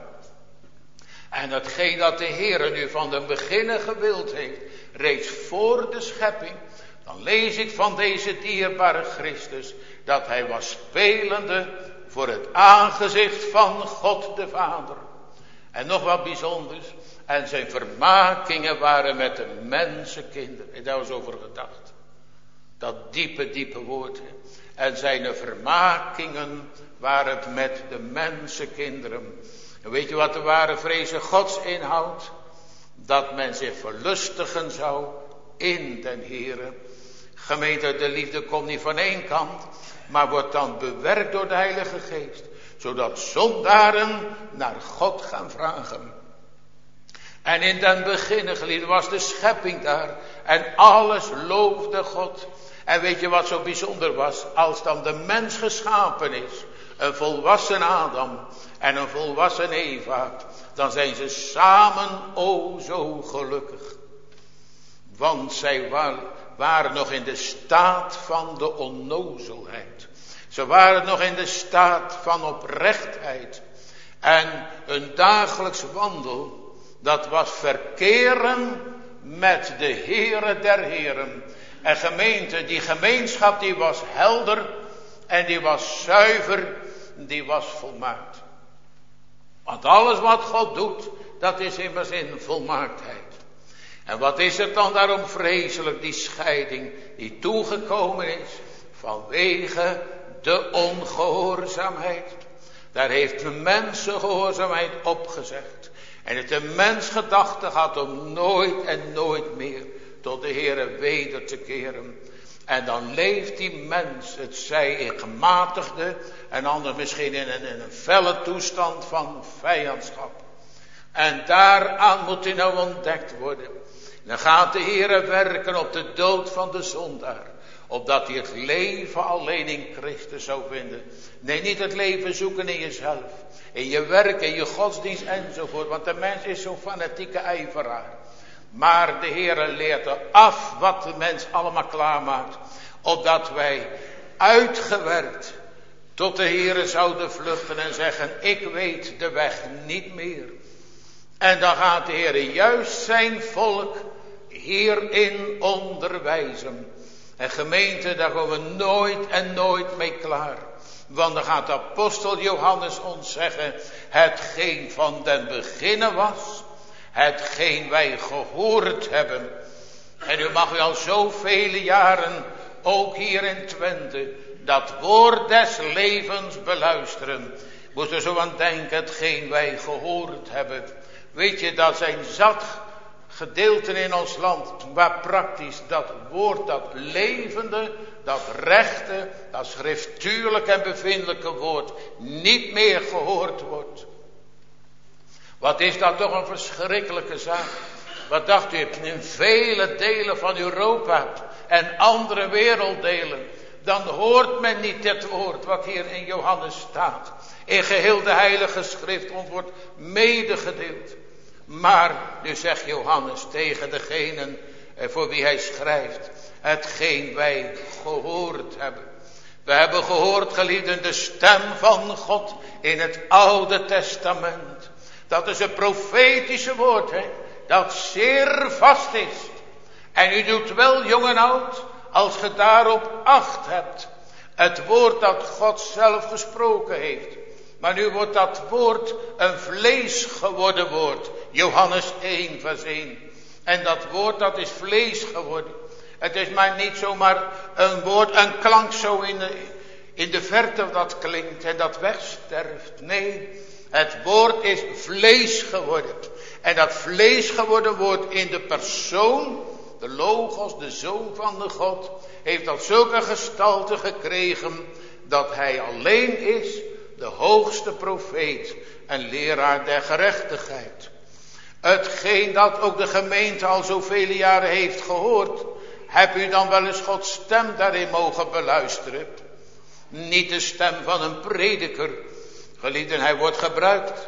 Speaker 2: En datgene dat de Heer nu van den beginnen gewild heeft, reeds voor de schepping. Dan lees ik van deze dierbare Christus, dat hij was spelende voor het aangezicht van God de Vader. En nog wat bijzonders. En zijn vermakingen waren met de mensenkinderen. Ik heb daar eens over gedacht. Dat diepe, diepe woord. En zijn vermakingen waren met de mensenkinderen. En weet je wat de ware vreze Gods inhoudt? Dat men zich verlustigen zou in den Heere. Gemeente, de liefde komt niet van één kant, maar wordt dan bewerkt door de Heilige Geest. Zodat zondaren naar God gaan vragen. En in den beginnen, geliefden, was de schepping daar. En alles loofde God. En weet je wat zo bijzonder was? Als dan de mens geschapen is. Een volwassen Adam en een volwassen Eva. Dan zijn ze samen o zo gelukkig. Want zij waren nog in de staat van de onnozelheid. Ze waren nog in de staat van oprechtheid. En hun dagelijks wandel, dat was verkeren met de Heere der Heren. En gemeente, die gemeenschap die was helder en die was zuiver, die was volmaakt. Want alles wat God doet, dat is immers in volmaaktheid. En wat is het dan daarom vreselijk, die scheiding die toegekomen is vanwege de ongehoorzaamheid. Daar heeft de mens de gehoorzaamheid opgezegd. En het de mens gedachte had om nooit en nooit meer tot de Heere weder te keren. En dan leeft die mens, het zij in gematigde en anders misschien in een felle toestand van vijandschap. En daaraan moet hij nou ontdekt worden. Dan gaat de Heere werken op de dood van de zondaar. Opdat hij het leven alleen in Christus zou vinden. Nee, niet het leven zoeken in jezelf. In je werk, in je godsdienst enzovoort. Want de mens is zo'n fanatieke ijveraar. Maar de Heere leert er af wat de mens allemaal klaarmaakt. Opdat wij uitgewerkt tot de Heere zouden vluchten en zeggen, ik weet de weg niet meer. En dan gaat de Heere juist zijn volk hierin onderwijzen. En gemeente, daar komen we nooit en nooit mee klaar. Want dan gaat de apostel Johannes ons zeggen, hetgeen van den beginnen was, hetgeen wij gehoord hebben. En u mag u al zoveel jaren, ook hier in Twente, dat woord des levens beluisteren. Moet er zo aan denken, hetgeen wij gehoord hebben. Weet je, dat zijn zat gedeelten in ons land, waar praktisch dat woord, dat levende, dat rechte, dat schriftuurlijke en bevindelijke woord niet meer gehoord wordt. Wat is dat toch een verschrikkelijke zaak. Wat dacht u, in vele delen van Europa en andere werelddelen, dan hoort men niet dit woord wat hier in Johannes staat. In geheel de heilige schrift ons wordt medegedeeld. Maar nu zegt Johannes tegen degenen voor wie hij schrijft, hetgeen wij gehoord hebben. We hebben gehoord, geliefden, de stem van God in het Oude Testament. Dat is een profetische woord, dat zeer vast is. En u doet wel, jong en oud, als ge daarop acht hebt. Het woord dat God zelf gesproken heeft. Maar nu wordt dat woord een vlees geworden woord. Johannes 1 vers 1. En dat woord dat is vlees geworden. Het is maar niet zomaar een woord, een klank zo in de verte dat klinkt en dat wegsterft. Nee, het woord is vlees geworden. En dat vlees geworden woord in de persoon, de Logos, de Zoon van de God, heeft dat zulke gestalte gekregen dat hij alleen is de hoogste profeet en leraar der gerechtigheid. Hetgeen dat ook de gemeente al zoveel jaren heeft gehoord, heb u dan wel eens Gods stem daarin mogen beluisteren? Niet de stem van een prediker. Geliefden, hij wordt gebruikt.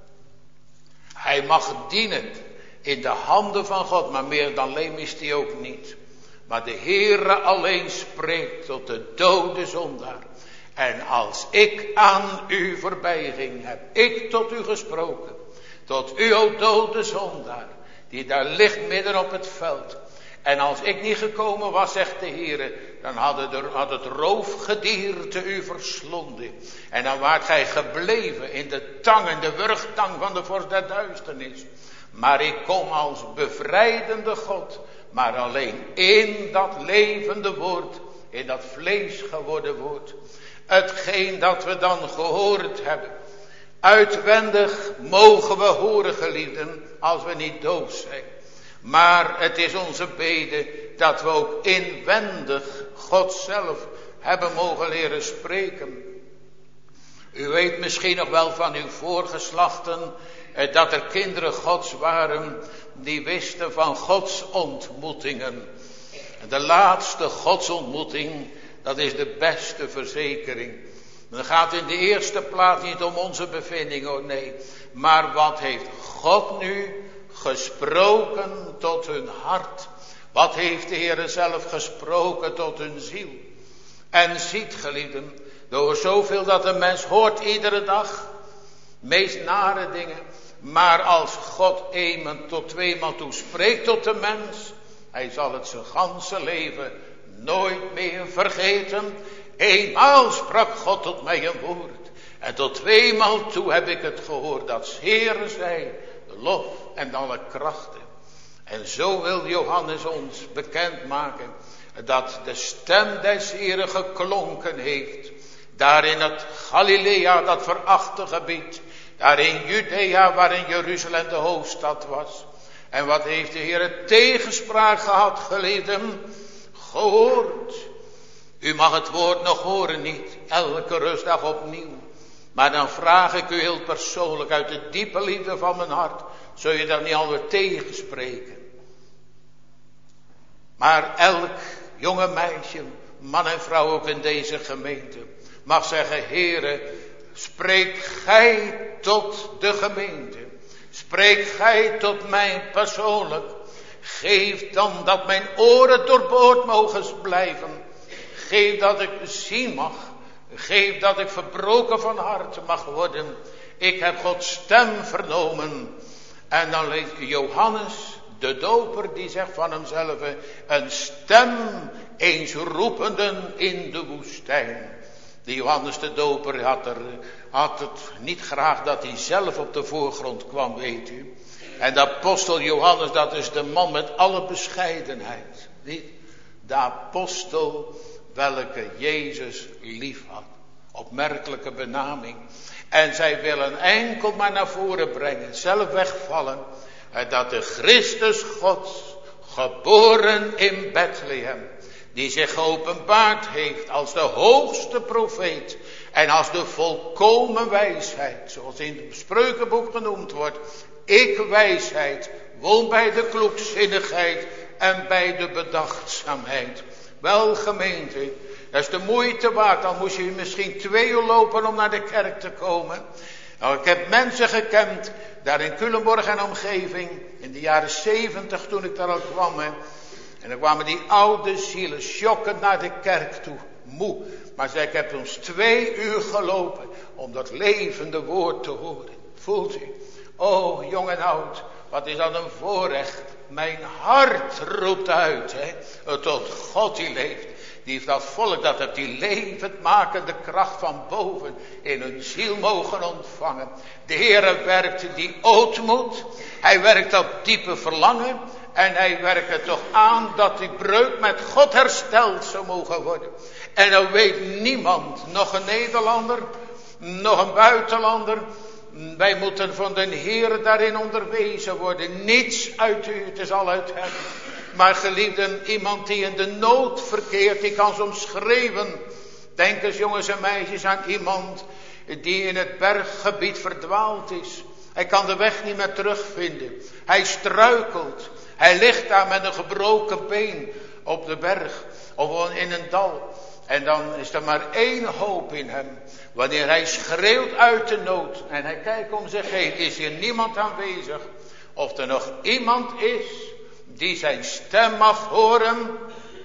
Speaker 2: Hij mag dienen in de handen van God, maar meer dan leem is hij ook niet. Maar de Heere alleen spreekt tot de dode zondaar. En als ik aan u voorbij ging, heb ik tot u gesproken. Tot u, o dode zondaar, die daar ligt midden op het veld. En als ik niet gekomen was, zegt de Heere, dan had het roofgedierte u verslonden. En dan waart gij gebleven in de tang en de wurgtang van de vorst der duisternis. Maar ik kom als bevrijdende God, maar alleen in dat levende woord, in dat vlees geworden woord. Hetgeen dat we dan gehoord hebben. Uitwendig mogen we horen, geliefden, als we niet doof zijn. Maar het is onze bede dat we ook inwendig God zelf hebben mogen leren spreken. U weet misschien nog wel van uw voorgeslachten dat er kinderen Gods waren die wisten van Gods ontmoetingen. En de laatste Godsontmoeting, dat is de beste verzekering. Dan gaat het in de eerste plaats niet om onze bevinding, oh nee. Maar wat heeft God nu gesproken tot hun hart? Wat heeft de Heer zelf gesproken tot hun ziel? En ziet, geliefden, door zoveel dat een mens hoort iedere dag, meest nare dingen. Maar als God eenmaal tot tweemaal toe spreekt tot de mens, hij zal het zijn ganse leven nooit meer vergeten. Eenmaal sprak God tot mij een woord. En tot tweemaal toe heb ik het gehoord, dat Heere zij de lof en alle krachten. En zo wil Johannes ons bekendmaken dat de stem des Heeren geklonken heeft. Daar in het Galilea, dat verachte gebied. Daar in Judea, waarin Jeruzalem de hoofdstad was. En wat heeft de Heer tegenspraak gehad, geliefden? Gehoord. U mag het woord nog horen, niet elke rustdag opnieuw. Maar dan vraag ik u heel persoonlijk uit de diepe liefde van mijn hart. Zul je dat niet alweer tegenspreken? Maar elk jonge meisje, man en vrouw ook in deze gemeente, mag zeggen, Heere, spreek gij tot de gemeente. Spreek gij tot mij persoonlijk. Geef dan dat mijn oren doorboord mogen blijven. Geef dat ik zien mag. Geef dat ik verbroken van hart mag worden. Ik heb Gods stem vernomen. En dan leest Johannes, de doper, die zegt van hemzelf, een stem eens roependen in de woestijn. Die Johannes de doper had het niet graag dat hij zelf op de voorgrond kwam, weet u. En de apostel Johannes, dat is de man met alle bescheidenheid. Niet? De apostel welke Jezus lief had. Opmerkelijke benaming. En zij willen enkel maar naar voren brengen, zelf wegvallen. Dat de Christus Gods, geboren in Bethlehem, die zich geopenbaard heeft als de hoogste profeet en als de volkomen wijsheid, zoals in het Spreukenboek genoemd wordt. Ik, wijsheid, woon bij de kloekzinnigheid en bij de bedachtzaamheid. Wel, gemeente, dat is de moeite waard. Dan moest je misschien 2 uur lopen om naar de kerk te komen. Nou, ik heb mensen gekend, daar in Culemborg en omgeving, in de jaren 70 toen ik daar al kwam. En dan kwamen die oude zielen schokkend naar de kerk toe, moe. Maar zei, ik heb ons 2 uur gelopen om dat levende woord te horen. Voelt u? Oh, jong en oud, wat is dat een voorrecht. Mijn hart roept uit, tot God die leeft. Die heeft dat volk, dat heeft die levendmakende kracht van boven in hun ziel mogen ontvangen. De Heere werkt die ootmoed. Hij werkt dat diepe verlangen. En hij werkt het toch aan dat die breuk met God hersteld zou mogen worden. En dan weet niemand, nog een Nederlander, nog een buitenlander. Wij moeten van de Heere daarin onderwezen worden. Niets uit u, het is al uit hem. Maar geliefden, iemand die in de nood verkeert, die kan soms schreeuwen. Denk eens jongens en meisjes aan iemand die in het berggebied verdwaald is. Hij kan de weg niet meer terugvinden. Hij struikelt. Hij ligt daar met een gebroken been op de berg of in een dal. En dan is er maar één hoop in hem. Wanneer hij schreeuwt uit de nood en hij kijkt om zich heen, is hier niemand aanwezig. Of er nog iemand is die zijn stem mag horen.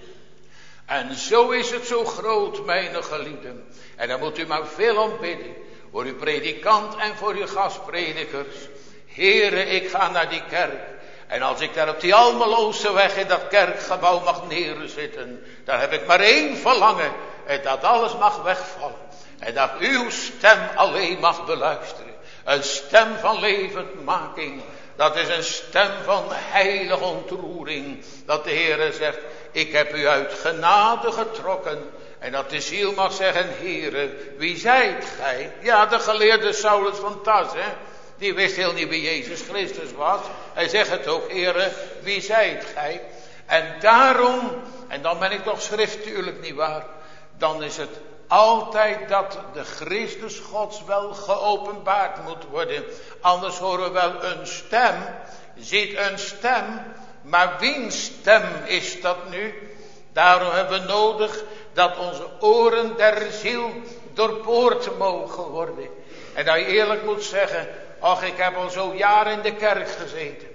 Speaker 2: En zo is het zo groot, mijn geliefden. En daar moet u maar veel om bidden. Voor uw predikant en voor uw gastpredikers. Here, ik ga naar die kerk. En als ik daar op die Almeloze weg in dat kerkgebouw mag neerzitten, dan heb ik maar één verlangen. En dat alles mag wegvallen. En dat uw stem alleen mag beluisteren. Een stem van levendmaking. Dat is een stem van heilige ontroering. Dat de Heere zegt, ik heb u uit genade getrokken. En dat de ziel mag zeggen, Heere, wie zijt gij? Ja, de geleerde Saulus van Tas, hè. Die wist heel niet wie Jezus Christus was. Hij zegt het ook, Heere, wie zijt gij? En daarom, en dan ben ik toch schriftuurlijk niet waar. Dan is het altijd dat de Christus Gods wel geopenbaard moet worden. Anders horen we wel een stem. Ziet een stem. Maar wiens stem is dat nu? Daarom hebben we nodig dat onze oren der ziel doorboord mogen worden. En dat je eerlijk moet zeggen, ach, ik heb al zo jaren in de kerk gezeten.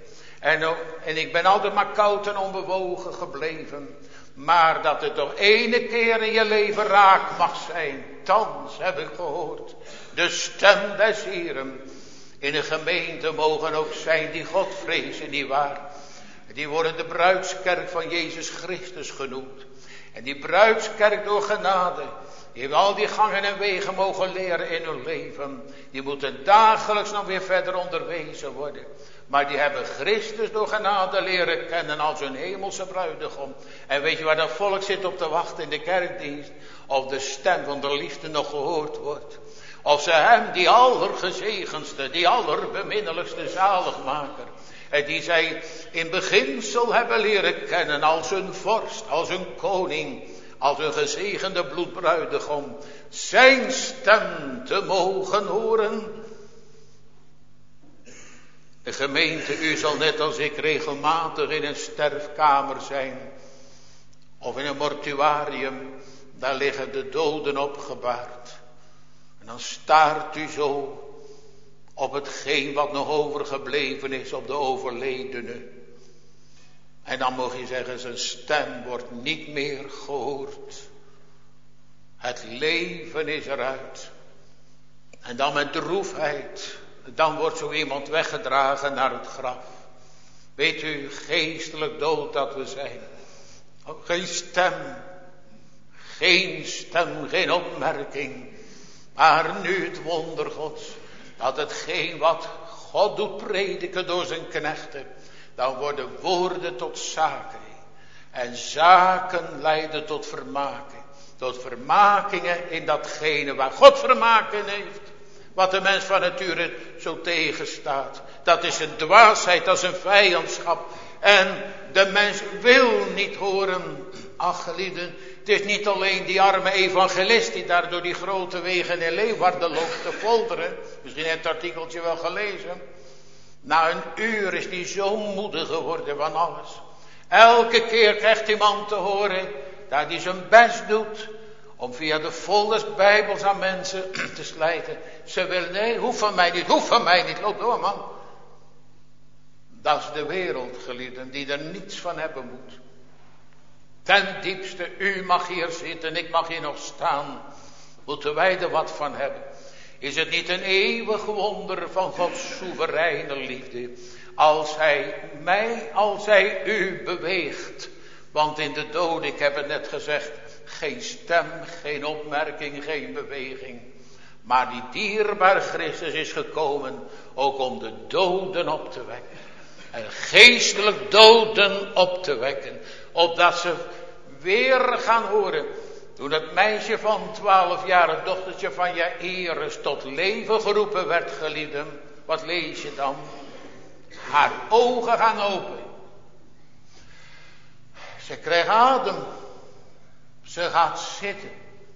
Speaker 2: En ik ben altijd maar koud en onbewogen gebleven. Maar dat het toch ene keer in je leven raak mag zijn. Thans heb ik gehoord de stem des Heren. In de gemeente mogen ook zijn die God vrezen, nietwaar. Die worden de bruidskerk van Jezus Christus genoemd. En die bruidskerk door genade, die hebben al die gangen en wegen mogen leren in hun leven. Die moeten dagelijks nog weer verder onderwezen worden. Maar die hebben Christus door genade leren kennen als hun hemelse bruidegom. En weet je waar dat volk zit op te wachten in de kerkdienst? Of de stem van de liefde nog gehoord wordt. Of ze hem, die allergezegendste, die allerbeminnelijkste zaligmaker. En die zij in beginsel hebben leren kennen als hun vorst, als hun koning, als een gezegende bloedbruidegom. Zijn stem te mogen horen. De gemeente, u zal net als ik regelmatig in een sterfkamer zijn. Of in een mortuarium, daar liggen de doden opgebaard. En dan staart u zo op hetgeen wat nog overgebleven is, op de overledene. En dan mag je zeggen, zijn stem wordt niet meer gehoord. Het leven is eruit. En dan met droefheid, dan wordt zo iemand weggedragen naar het graf. Weet u, geestelijk dood dat we zijn. Ook geen stem, geen opmerking. Maar nu het wonder Gods, dat hetgeen wat God doet prediken door zijn knechten, dan worden woorden tot zaken. En zaken leiden tot vermaken. Tot vermakingen in datgene waar God vermaken heeft. Wat de mens van nature zo tegenstaat. Dat is een dwaasheid, dat is een vijandschap. En de mens wil niet horen. Ach geliefden, het is niet alleen die arme evangelist die daar door die grote wegen in Leeuwarden loopt te folteren. Misschien heeft het artikeltje wel gelezen. Na een uur is hij zo moedig geworden van alles. Elke keer krijgt die man te horen dat hij zijn best doet om via de folders Bijbels aan mensen te slijten. Ze willen, nee, hoeft van mij niet, loop door man. Dat is de wereld, geliefden, die er niets van hebben moet. Ten diepste, u mag hier zitten, ik mag hier nog staan. Moeten wij er wat van hebben? Is het niet een eeuwig wonder van Gods soevereine liefde? Als hij u beweegt. Want in de dood, ik heb het net gezegd, geen stem, geen opmerking, geen beweging. Maar die dierbare Christus is gekomen ook om de doden op te wekken. En geestelijk doden op te wekken. Opdat ze weer gaan horen. Toen het meisje van 12 jaar, het dochtertje van Jairus, tot leven geroepen werd, geliefden. Wat lees je dan? Haar ogen gaan open. Ze krijgt adem. Ze gaat zitten.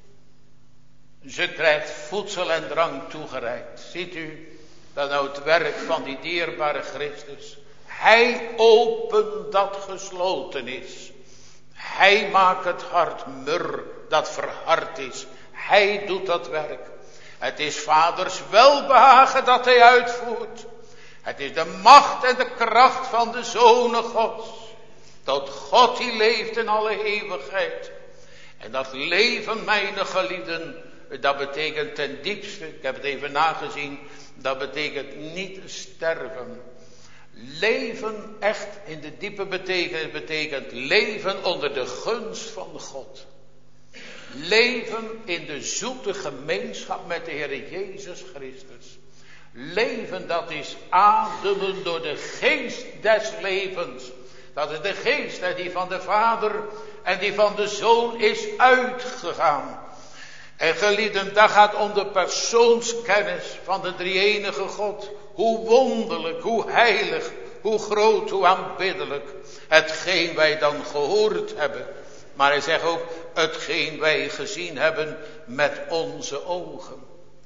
Speaker 2: Ze krijgt voedsel en drank toegereikt. Ziet u dat nou het werk van die dierbare Christus? Hij opent dat gesloten is. Hij maakt het hart mur dat verhard is. Hij doet dat werk. Het is vaders welbehagen dat hij uitvoert. Het is de macht en de kracht van de Zonen Gods. Tot God die leeft in alle eeuwigheid. En dat leven, mijn geliefden, dat betekent ten diepste, ik heb het even nagezien, dat betekent niet sterven. Leven echt in de diepe betekenis betekent leven onder de gunst van God. Leven in de zoete gemeenschap met de Heer Jezus Christus. Leven, dat is ademen door de geest des levens. Dat is de geest die van de Vader en die van de Zoon is uitgegaan. En gelieden, dat gaat om de persoonskennis van de drie-enige God. Hoe wonderlijk, hoe heilig, hoe groot, hoe aanbiddelijk. Hetgeen wij dan gehoord hebben. Maar hij zegt ook, hetgeen wij gezien hebben met onze ogen.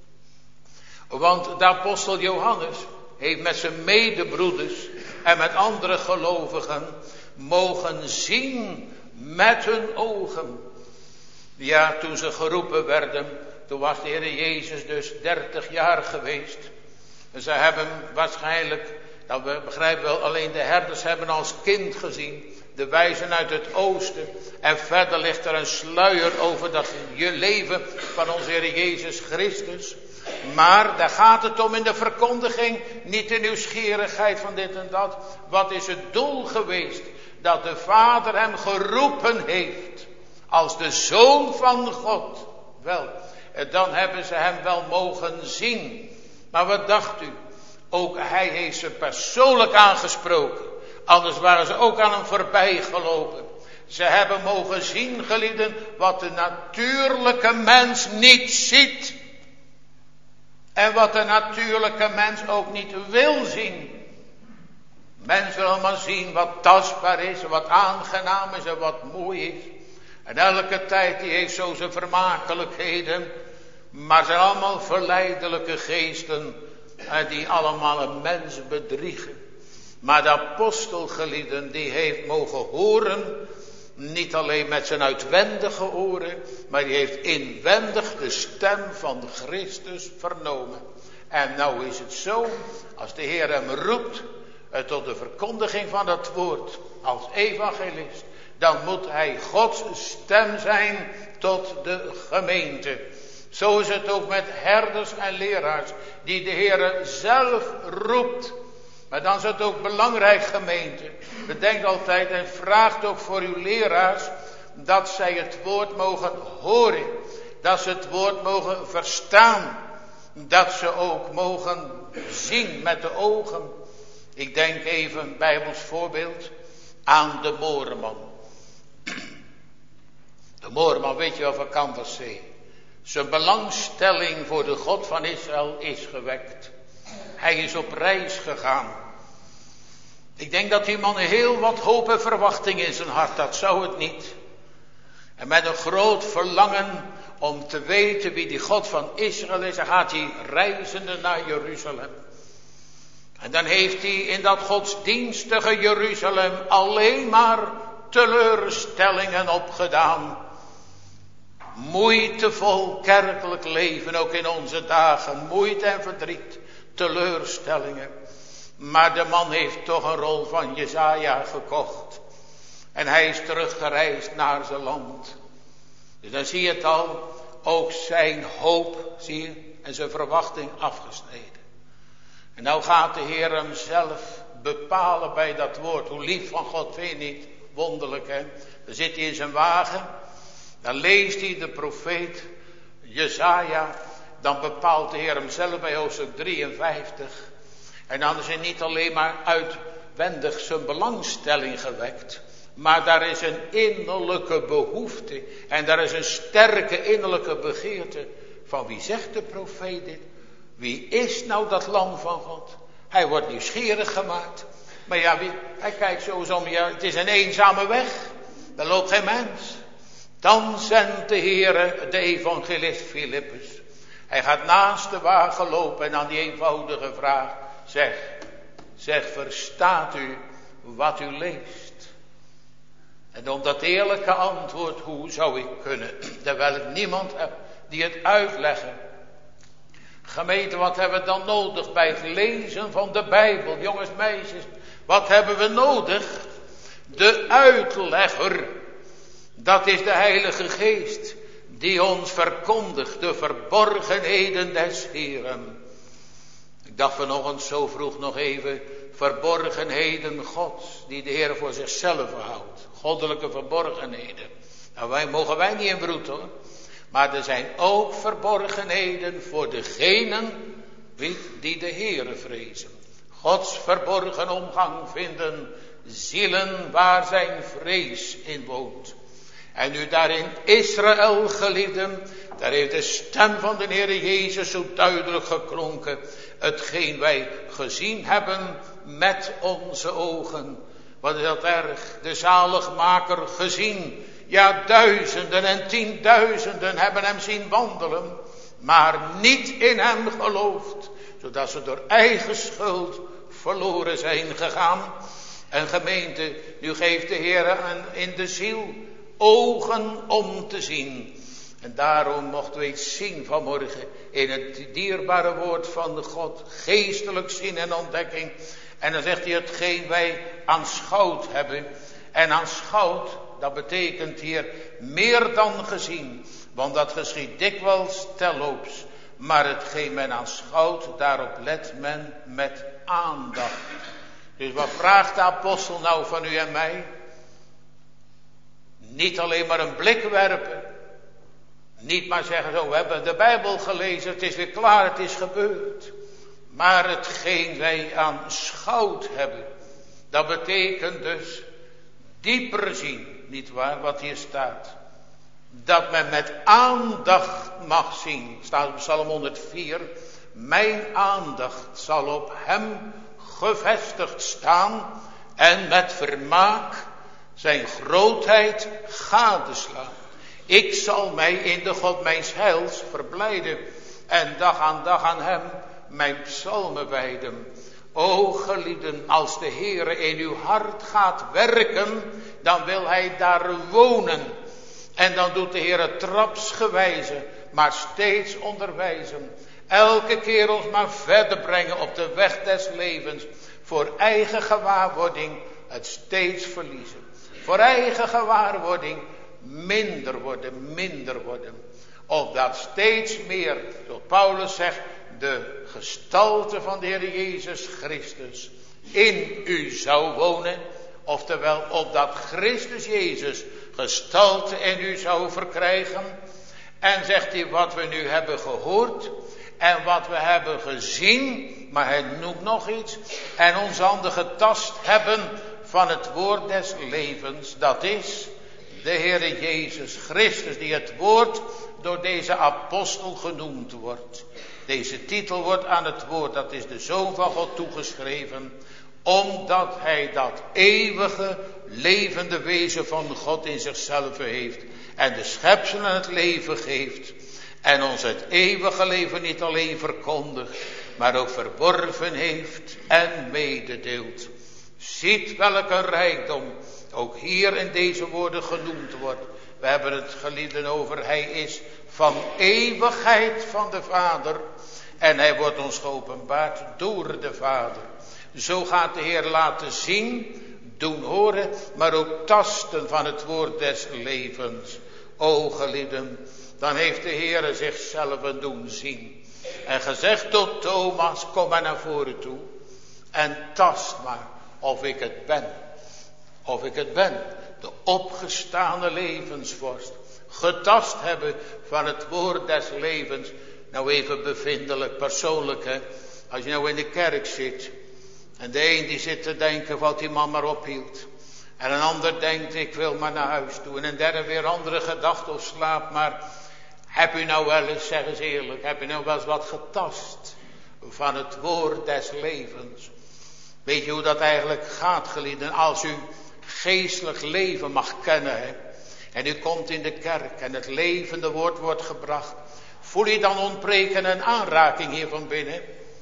Speaker 2: Want de apostel Johannes heeft met zijn medebroeders en met andere gelovigen mogen zien met hun ogen. Ja, toen ze geroepen werden, toen was de Heer Jezus dus 30 jaar geweest. En ze hebben waarschijnlijk, dat we begrijpen wel, alleen de herders hebben als kind gezien. De wijzen uit het oosten. En verder ligt er een sluier over dat leven van onze Heer Jezus Christus. Maar daar gaat het om in de verkondiging. Niet de nieuwsgierigheid van dit en dat. Wat is het doel geweest? Dat de Vader hem geroepen heeft. Als de Zoon van God. Wel, dan hebben ze hem wel mogen zien. Maar wat dacht u? Ook hij heeft ze persoonlijk aangesproken. Anders waren ze ook aan hem voorbij gelopen. Ze hebben mogen zien, gelieden, wat de natuurlijke mens niet ziet. En wat de natuurlijke mens ook niet wil zien. Mens wil maar zien wat tastbaar is, wat aangenaam is en wat mooi is. En elke tijd die heeft zo zijn vermakelijkheden. Maar het zijn allemaal verleidelijke geesten die allemaal een mens bedriegen. Maar de apostel, gelieden, die heeft mogen horen, niet alleen met zijn uitwendige oren, maar die heeft inwendig de stem van Christus vernomen. En nou is het zo, als de Heer hem roept tot de verkondiging van het woord als evangelist, dan moet hij Gods stem zijn tot de gemeente. Zo is het ook met herders en leraars die de Heer zelf roept. Maar dan is het ook belangrijk, gemeente. Bedenk altijd en vraagt ook voor uw leraars dat zij het woord mogen horen. Dat ze het woord mogen verstaan. Dat ze ook mogen zien met de ogen. Ik denk even een Bijbels voorbeeld aan de Moorman. De Moorman, weet je wel, van Canterbury. Zijn belangstelling voor de God van Israël is gewekt. Hij is op reis gegaan. Ik denk dat die man heel wat hoop en verwachting in zijn hart had. Zou het niet? En met een groot verlangen om te weten wie die God van Israël is, dan gaat hij reizende naar Jeruzalem. En dan heeft hij in dat godsdienstige Jeruzalem alleen maar teleurstellingen opgedaan. Moeitevol kerkelijk leven, ook in onze dagen. Moeite en verdriet, teleurstellingen. Maar de man heeft toch een rol van Jesaja gekocht. En hij is teruggereisd naar zijn land. Dus dan zie je het al, ook zijn hoop, zie je, en zijn verwachting afgesneden. En nou gaat de Heer hem zelf bepalen bij dat woord. Hoe lief van God, vind je niet? Wonderlijk, hè? Dan zit hij in zijn wagen. Dan leest hij de profeet Jesaja. Dan bepaalt de Heer hem zelf bij hoofdstuk 53. En dan is hij niet alleen maar uitwendig zijn belangstelling gewekt. Maar daar is een innerlijke behoefte. En daar is een sterke innerlijke begeerte. Van wie zegt de profeet dit? Wie is nou dat lam van God? Hij wordt nieuwsgierig gemaakt. Maar ja, hij kijkt zo om. Ja, het is een eenzame weg. Daar loopt geen mens. Dan zendt de Heer de evangelist Filippus. Hij gaat naast de wagen lopen en aan die eenvoudige vraag. Zeg, verstaat u wat u leest? En om dat eerlijke antwoord, hoe zou ik kunnen, terwijl ik niemand heb die het uitleggen. Gemeente, wat hebben we dan nodig bij het lezen van de Bijbel? Jongens, meisjes, wat hebben we nodig? De uitlegger, dat is de Heilige Geest, die ons verkondigt de verborgenheden des Heeren. Ik dacht vanochtend zo vroeg nog even, verborgenheden Gods, die de Heer voor zichzelf houdt. Goddelijke verborgenheden. Nou, mogen wij niet in broed hoor. Maar er zijn ook verborgenheden voor degenen die de Heere vrezen. Gods verborgen omgang vinden zielen waar zijn vrees in woont. En nu daarin Israël, geliefden, daar heeft de stem van de Heere Jezus zo duidelijk geklonken. Hetgeen wij gezien hebben met onze ogen. Wat is dat erg? De zaligmaker gezien. Ja, duizenden en tienduizenden hebben hem zien wandelen, maar niet in hem geloofd, zodat ze door eigen schuld verloren zijn gegaan. En gemeente, nu geeft de Heer in de ziel ogen om te zien. En daarom mochten we iets zien vanmorgen in het dierbare woord van God, geestelijk zien en ontdekking. En dan zegt hij hetgeen wij aanschouwd hebben. En aanschouwd, dat betekent hier meer dan gezien. Want dat geschiet dikwijls terloops. Maar hetgeen men aanschouwt, daarop let men met aandacht. Dus wat vraagt de apostel nou van u en mij? Niet alleen maar een blik werpen. Niet maar zeggen zo, we hebben de Bijbel gelezen, het is weer klaar, het is gebeurd. Maar hetgeen wij aanschouwd hebben, dat betekent dus dieper zien, niet waar, wat hier staat. Dat men met aandacht mag zien, staat op Psalm 104. Mijn aandacht zal op hem gevestigd staan en met vermaak zijn grootheid gadeslaan. Ik zal mij in de God mijns heils verblijden en dag aan hem mijn psalmen wijden. O geliefden, als de Heere in uw hart gaat werken, dan wil hij daar wonen. En dan doet de Heere trapsgewijze, maar steeds onderwijzen. Elke keer ons maar verder brengen op de weg des levens. Voor eigen gewaarwording het steeds verliezen. Voor eigen gewaarwording minder worden. Opdat steeds meer, zoals Paulus zegt, de gestalte van de Heer Jezus Christus in u zou wonen. Oftewel, opdat Christus Jezus gestalte in u zou verkrijgen. En zegt hij wat we nu hebben gehoord en wat we hebben gezien, maar hij noemt nog iets. En ons handen getast hebben van het woord des levens, dat is de Heer Jezus Christus, die het woord door deze apostel genoemd wordt. Deze titel wordt aan het woord, dat is de Zoon van God toegeschreven, omdat hij dat eeuwige, levende wezen van God in zichzelf heeft. En de schepselen het leven geeft. En ons het eeuwige leven niet alleen verkondigt, maar ook verworven heeft en mededeelt. Ziet welke rijkdom ook hier in deze woorden genoemd wordt. We hebben het geliefden over, hij is van eeuwigheid van de Vader. En hij wordt ons geopenbaard door de Vader. Zo gaat de Heer laten zien, doen horen, maar ook tasten van het woord des levens. O geliefden, dan heeft de Heer zichzelf doen zien. En gezegd tot Thomas, kom maar naar voren toe. En tast maar of ik het ben. Of ik het ben. De opgestane levensvorst. Getast hebben van het woord des levens. Nou even bevindelijk, persoonlijk hè. Als je nou in de kerk zit. En de een die zit te denken wat die man maar ophield. En een ander denkt ik wil maar naar huis toe. En een derde weer andere gedachten of slaap. Maar heb u nou wel eens, zeg eens eerlijk. Heb u nou wel eens wat getast van het woord des levens. Weet je hoe dat eigenlijk gaat geliefden. Als u geestelijk leven mag kennen. Hè? En u komt in de kerk en het levende woord wordt gebracht. Voel je dan ontbreken en aanraking hier van binnen?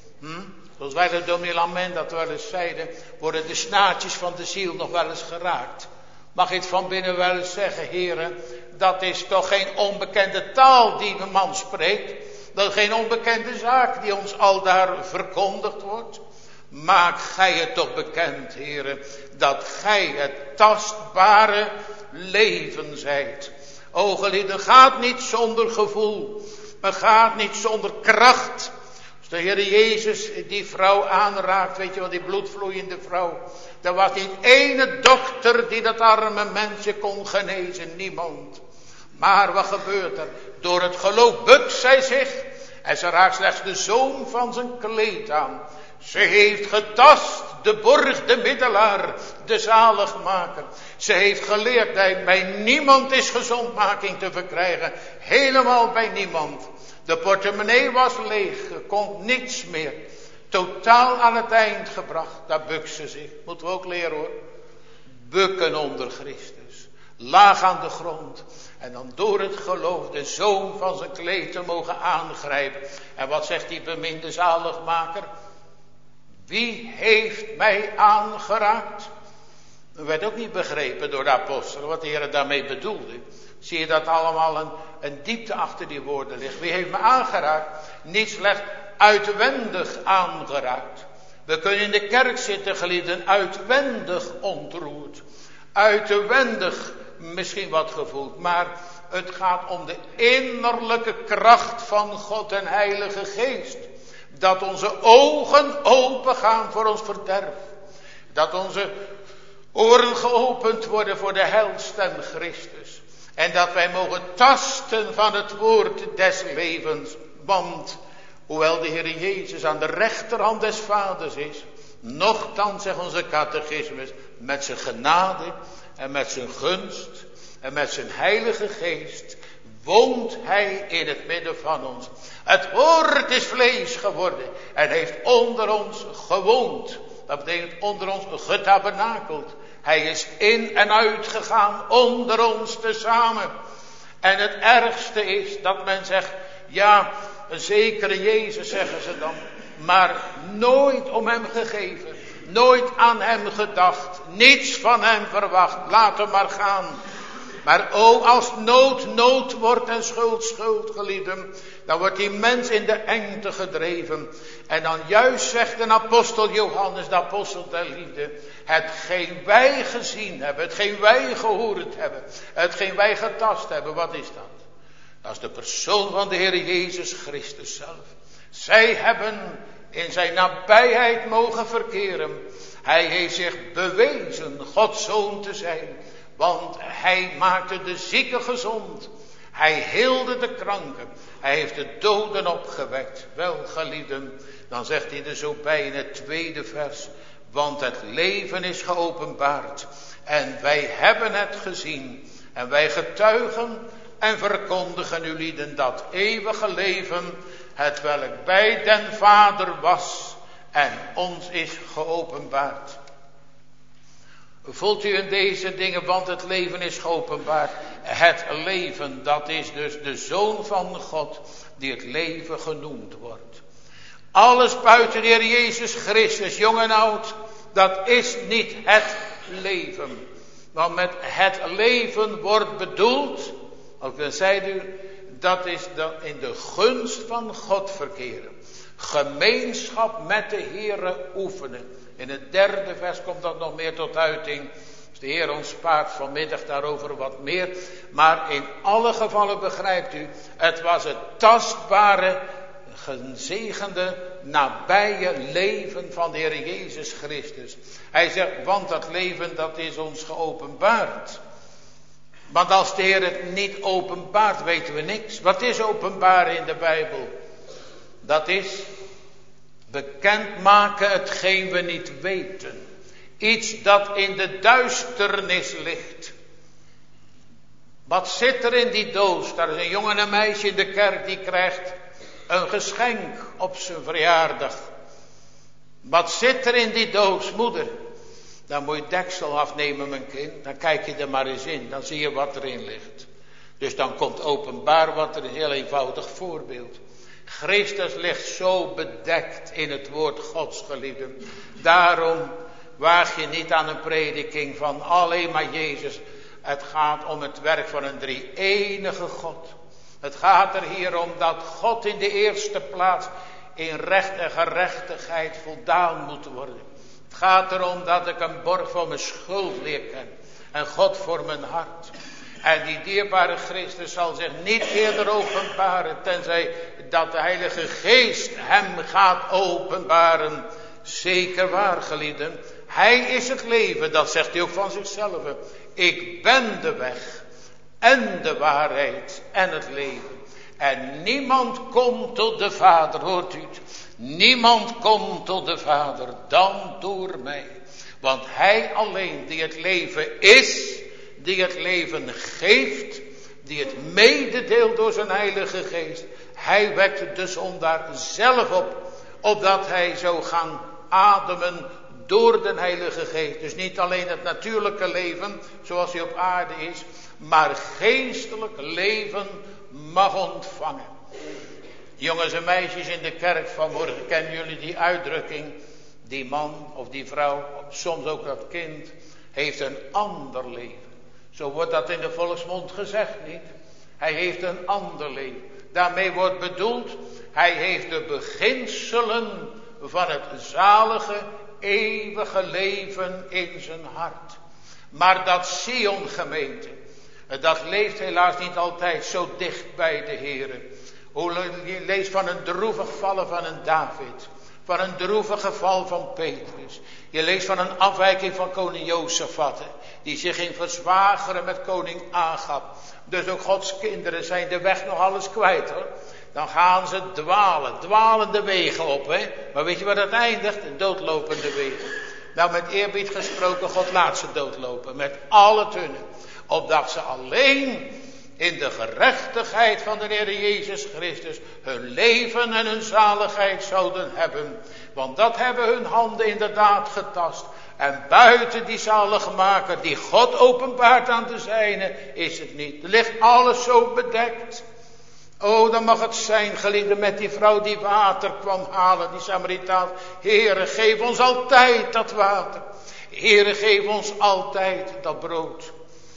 Speaker 2: Zoals wij de dominee Lament dat wel eens zeiden. Worden de snaartjes van de ziel nog wel eens geraakt. Mag je het van binnen wel eens zeggen, heren, dat is toch geen onbekende taal die de man spreekt. Dat is geen onbekende zaak die ons aldaar verkondigd wordt. Maak gij het toch bekend, heren, dat gij het tastbare leven zijt. O geliefden, gaat niet zonder gevoel, maar gaat niet zonder kracht. Als de Heer Jezus die vrouw aanraakt, weet je wel, die bloedvloeiende vrouw. Er was niet ene dokter die dat arme mensje kon genezen, niemand. Maar wat gebeurt er? Door het geloof bukt zij zich en ze raakt slechts de zoom van zijn kleed aan. Ze heeft getast de borg, de middelaar, de zaligmaker. Ze heeft geleerd dat bij niemand is gezondmaking te verkrijgen. Helemaal bij niemand. De portemonnee was leeg, er kon niets meer. Totaal aan het eind gebracht, daar bukt ze zich. Moeten we ook leren hoor. Bukken onder Christus. Laag aan de grond. En dan door het geloof de zoom van zijn kleed te mogen aangrijpen. En wat zegt die beminde zaligmaker? Wie heeft mij aangeraakt? Dat werd ook niet begrepen door de apostelen wat de Heer daarmee bedoelde. Zie je dat allemaal een diepte achter die woorden ligt. Wie heeft me aangeraakt? Niet slechts uitwendig aangeraakt. We kunnen in de kerk zitten, geliefden, uitwendig ontroerd. Uitwendig misschien wat gevoeld, maar het gaat om de innerlijke kracht van God en Heilige Geest. Dat onze ogen open gaan voor ons verderf. Dat onze oren geopend worden voor de heilstem Christus. En dat wij mogen tasten van het woord des levens. Want hoewel de Heer Jezus aan de rechterhand des Vaders is, nochtans, zegt onze catechismus, met zijn genade en met zijn gunst en met zijn Heilige Geest woont hij in het midden van ons. Het woord is vlees geworden en heeft onder ons gewoond. Dat betekent onder ons getabernakeld. Hij is in en uit gegaan onder ons tezamen. En het ergste is dat men zegt, ja, een zekere Jezus zeggen ze dan, maar nooit om hem gegeven, nooit aan hem gedacht, niets van hem verwacht, laat hem maar gaan. Maar als nood wordt en schuld, geliefden, dan wordt die mens in de engte gedreven. En dan juist zegt de apostel Johannes, de apostel der liefde, hetgeen wij gezien hebben, hetgeen wij gehoord hebben, hetgeen wij getast hebben, wat is dat? Dat is de persoon van de Heer Jezus Christus zelf. Zij hebben in zijn nabijheid mogen verkeren. Hij heeft zich bewezen Gods zoon te zijn. Want hij maakte de zieken gezond. Hij heelde de kranken. Hij heeft de doden opgewekt. Wel geliefden, dan zegt hij er zo bij in het tweede vers. Want het leven is geopenbaard. En wij hebben het gezien. En wij getuigen en verkondigen u lieden dat eeuwige leven. Het welk bij den Vader was. En ons is geopenbaard. Voelt u in deze dingen, want het leven is geopenbaard. Het leven, dat is dus de Zoon van God, die het leven genoemd wordt. Alles buiten de Heer Jezus Christus, jong en oud, dat is niet het leven. Want met het leven wordt bedoeld, als ik zei u, dat is in de gunst van God verkeren. Gemeenschap met de Heere oefenen. In het derde vers komt dat nog meer tot uiting. Dus de Heer ons spaart vanmiddag daarover wat meer. Maar in alle gevallen begrijpt u, het was het tastbare, gezegende, nabije leven van de Heer Jezus Christus. Hij zegt, want dat leven dat is ons geopenbaard. Want als de Heer het niet openbaart, weten we niks. Wat is openbaar in de Bijbel? Dat is bekendmaken hetgeen we niet weten. Iets dat in de duisternis ligt. Wat zit er in die doos? Daar is een jongen en een meisje in de kerk die krijgt een geschenk op zijn verjaardag. Wat zit er in die doos, moeder? Dan moet je het deksel afnemen, mijn kind. Dan kijk je er maar eens in. Dan zie je wat erin ligt. Dus dan komt openbaar wat er is. Een heel eenvoudig voorbeeld. Christus ligt zo bedekt in het woord Gods, geliefden. Daarom waag je niet aan een prediking van alleen maar Jezus. Het gaat om het werk van een drie-enige God. Het gaat er hier om dat God in de eerste plaats in recht en gerechtigheid voldaan moet worden. Het gaat erom dat ik een borg voor mijn schuld leer kennen. En God voor mijn hart. En die dierbare Christus zal zich niet eerder openbaren, tenzij dat de Heilige Geest hem gaat openbaren. Zeker waar, gelieden. Hij is het leven, dat zegt hij ook van zichzelf. Ik ben de weg en de waarheid en het leven. En niemand komt tot de Vader, hoort u het? Niemand komt tot de Vader dan door mij. Want hij alleen die het leven is, die het leven geeft, die het mededeelt door zijn Heilige Geest. Hij wekt de zondaar zelf op, opdat hij zou gaan ademen door de Heilige Geest. Dus niet alleen het natuurlijke leven, zoals hij op aarde is, maar geestelijk leven mag ontvangen. Jongens en meisjes in de kerk vanmorgen, kennen jullie die uitdrukking? Die man of die vrouw, soms ook dat kind, heeft een ander leven. Zo wordt dat in de volksmond gezegd, niet? Hij heeft een ander leven. Daarmee wordt bedoeld, hij heeft de beginselen van het zalige, eeuwige leven in zijn hart. Maar dat Sion gemeente, dat leeft helaas niet altijd zo dicht bij de Heere. Je leest van een droevig vallen van een David. Van een droevig geval van Petrus. Je leest van een afwijking van koning Jozefat. Die zich ging verzwageren met koning Agab. Dus ook Gods kinderen zijn de weg nog alles kwijt, hoor. Dan gaan ze dwalende wegen op, hè. Maar weet je waar dat eindigt? Doodlopende wegen. Nou, met eerbied gesproken, God laat ze doodlopen. Met alle tunnen. Opdat ze alleen in de gerechtigheid van de Heer Jezus Christus hun leven en hun zaligheid zouden hebben. Want dat hebben hun handen inderdaad getast. En buiten die zaligmaker die God openbaart aan de zijne is het niet. Er ligt alles zo bedekt. Oh, dan mag het zijn, geliefde, met die vrouw die water kwam halen, die Samaritaan. Heere, geef ons altijd dat water. Heere, geef ons altijd dat brood.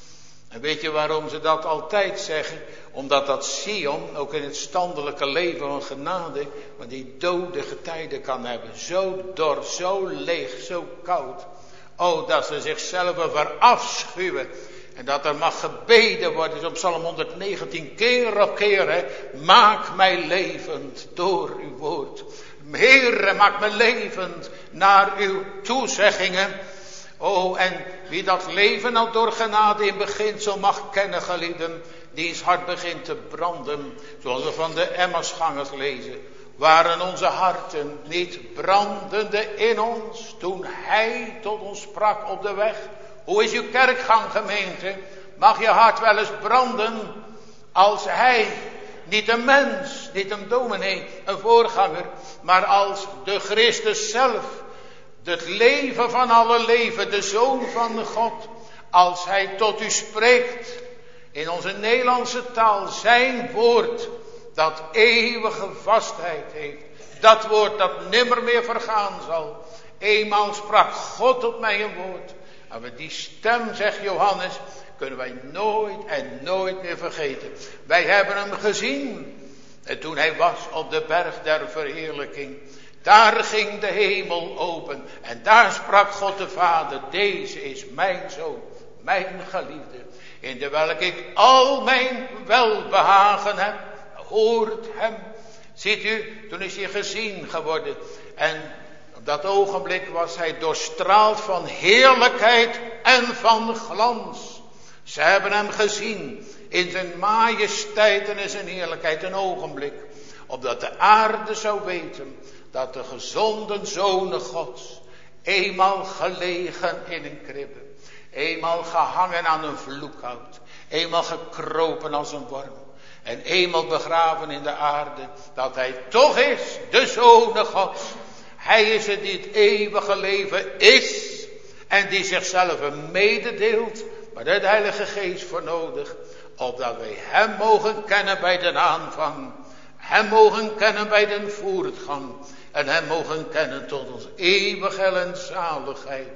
Speaker 2: En weet je waarom ze dat altijd zeggen? Omdat dat Sion ook in het standelijke leven van genade, maar die dode getijden kan hebben. Zo dor, zo leeg, zo koud. Oh, dat ze zichzelf verafschuwen. En dat er mag gebeden worden, is op Psalm 119 keer op keer. Hè. Maak mij levend door uw woord. Heere, maak mij levend naar uw toezeggingen. Oh, en wie dat leven nou door genade in beginsel mag kennen, gelieden, diens hart begint te branden. Zoals we van de Emmausgangers lezen. Waren onze harten niet brandende in ons toen hij tot ons sprak op de weg? Hoe is uw kerkgang, gemeente? Mag je hart wel eens branden als hij, niet een mens, niet een dominee, een voorganger, maar als de Christus zelf, het leven van alle leven, de Zoon van God, als hij tot u spreekt, in onze Nederlandse taal, zijn woord, dat eeuwige vastheid heeft, dat woord dat nimmer meer vergaan zal. Eenmaal sprak God tot mij een woord. En met die stem, zegt Johannes, kunnen wij nooit en nooit meer vergeten. Wij hebben hem gezien. En toen hij was op de berg der verheerlijking. Daar ging de hemel open. En daar sprak God de Vader. Deze is mijn zoon, mijn geliefde. In de welke ik al mijn welbehagen heb. Hoort hem. Ziet u, toen is hij gezien geworden. En op dat ogenblik was hij doorstraald van heerlijkheid en van glans. Ze hebben hem gezien in zijn majesteit en in zijn heerlijkheid, een ogenblik. Opdat de aarde zou weten dat de gezonden zonen Gods, eenmaal gelegen in een kribbe, eenmaal gehangen aan een vloekhout, eenmaal gekropen als een worm, en eenmaal begraven in de aarde, dat hij toch is, de zonen Gods. Hij is het die het eeuwige leven is. En die zichzelf mededeelt. Maar daar de Heilige Geest voor nodig. Opdat wij hem mogen kennen bij de aanvang. Hem mogen kennen bij de voortgang. En hem mogen kennen tot ons eeuwige en zaligheid.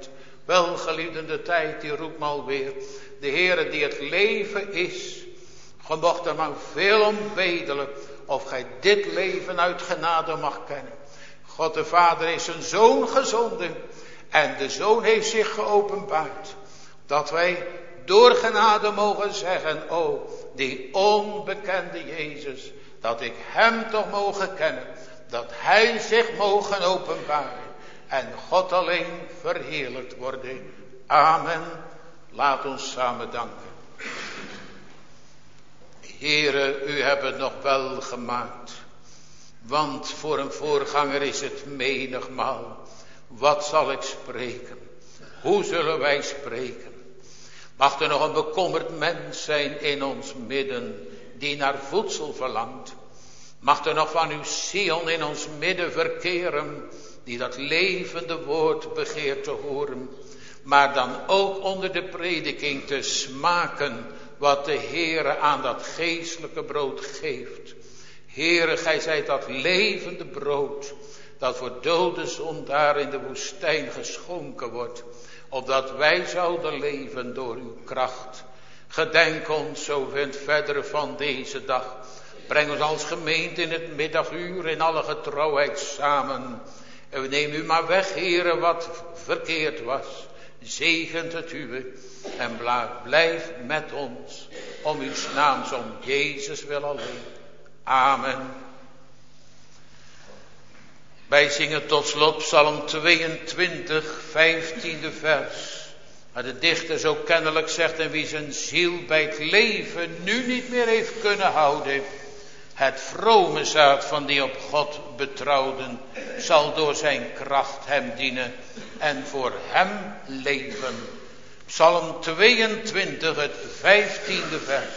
Speaker 2: Welgeliefde, de tijd die roept me alweer. De Heere die het leven is. Ge mocht er maar veel om bedelen. Of gij dit leven uit genade mag kennen. God de Vader is zijn Zoon gezonden. En de Zoon heeft zich geopenbaard. Dat wij door genade mogen zeggen. O, die onbekende Jezus. Dat ik hem toch mogen kennen. Dat hij zich mogen openbaren. En God alleen verheerlijkt worden. Amen. Laat ons samen danken. Heere, u hebt het nog wel gemaakt. Want voor een voorganger is het menigmaal. Wat zal ik spreken? Hoe zullen wij spreken? Mag er nog een bekommerd mens zijn in ons midden, die naar voedsel verlangt? Mag er nog van uw Sion in ons midden verkeren, die dat levende woord begeert te horen, maar dan ook onder de prediking te smaken wat de Heere aan dat geestelijke brood geeft. Heere, gij zijt dat levende brood, dat voor dode zondaar in de woestijn geschonken wordt, opdat wij zouden leven door uw kracht. Gedenk ons zo verder van deze dag. Breng ons als gemeente in het middaguur in alle getrouwheid samen. En we nemen u maar weg, Heere, wat verkeerd was. Zegent het uwe en blijf met ons. Om uw naams, om Jezus wil alleen. Amen. Wij zingen tot slot Psalm 22, 15e vers. Maar de dichter zo kennelijk zegt, en wie zijn ziel bij het leven nu niet meer heeft kunnen houden, het vrome zaad van die op God betrouwden, zal door zijn kracht hem dienen en voor hem leven. Psalm 22, het 15e vers.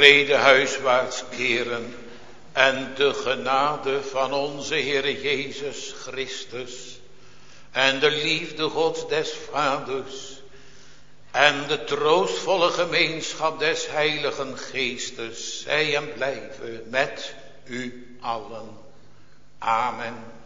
Speaker 2: vrede huiswaarts keren en de genade van onze Heer Jezus Christus en de liefde Gods des Vaders en de troostvolle gemeenschap des Heiligen Geestes zij en blijven met u allen. Amen.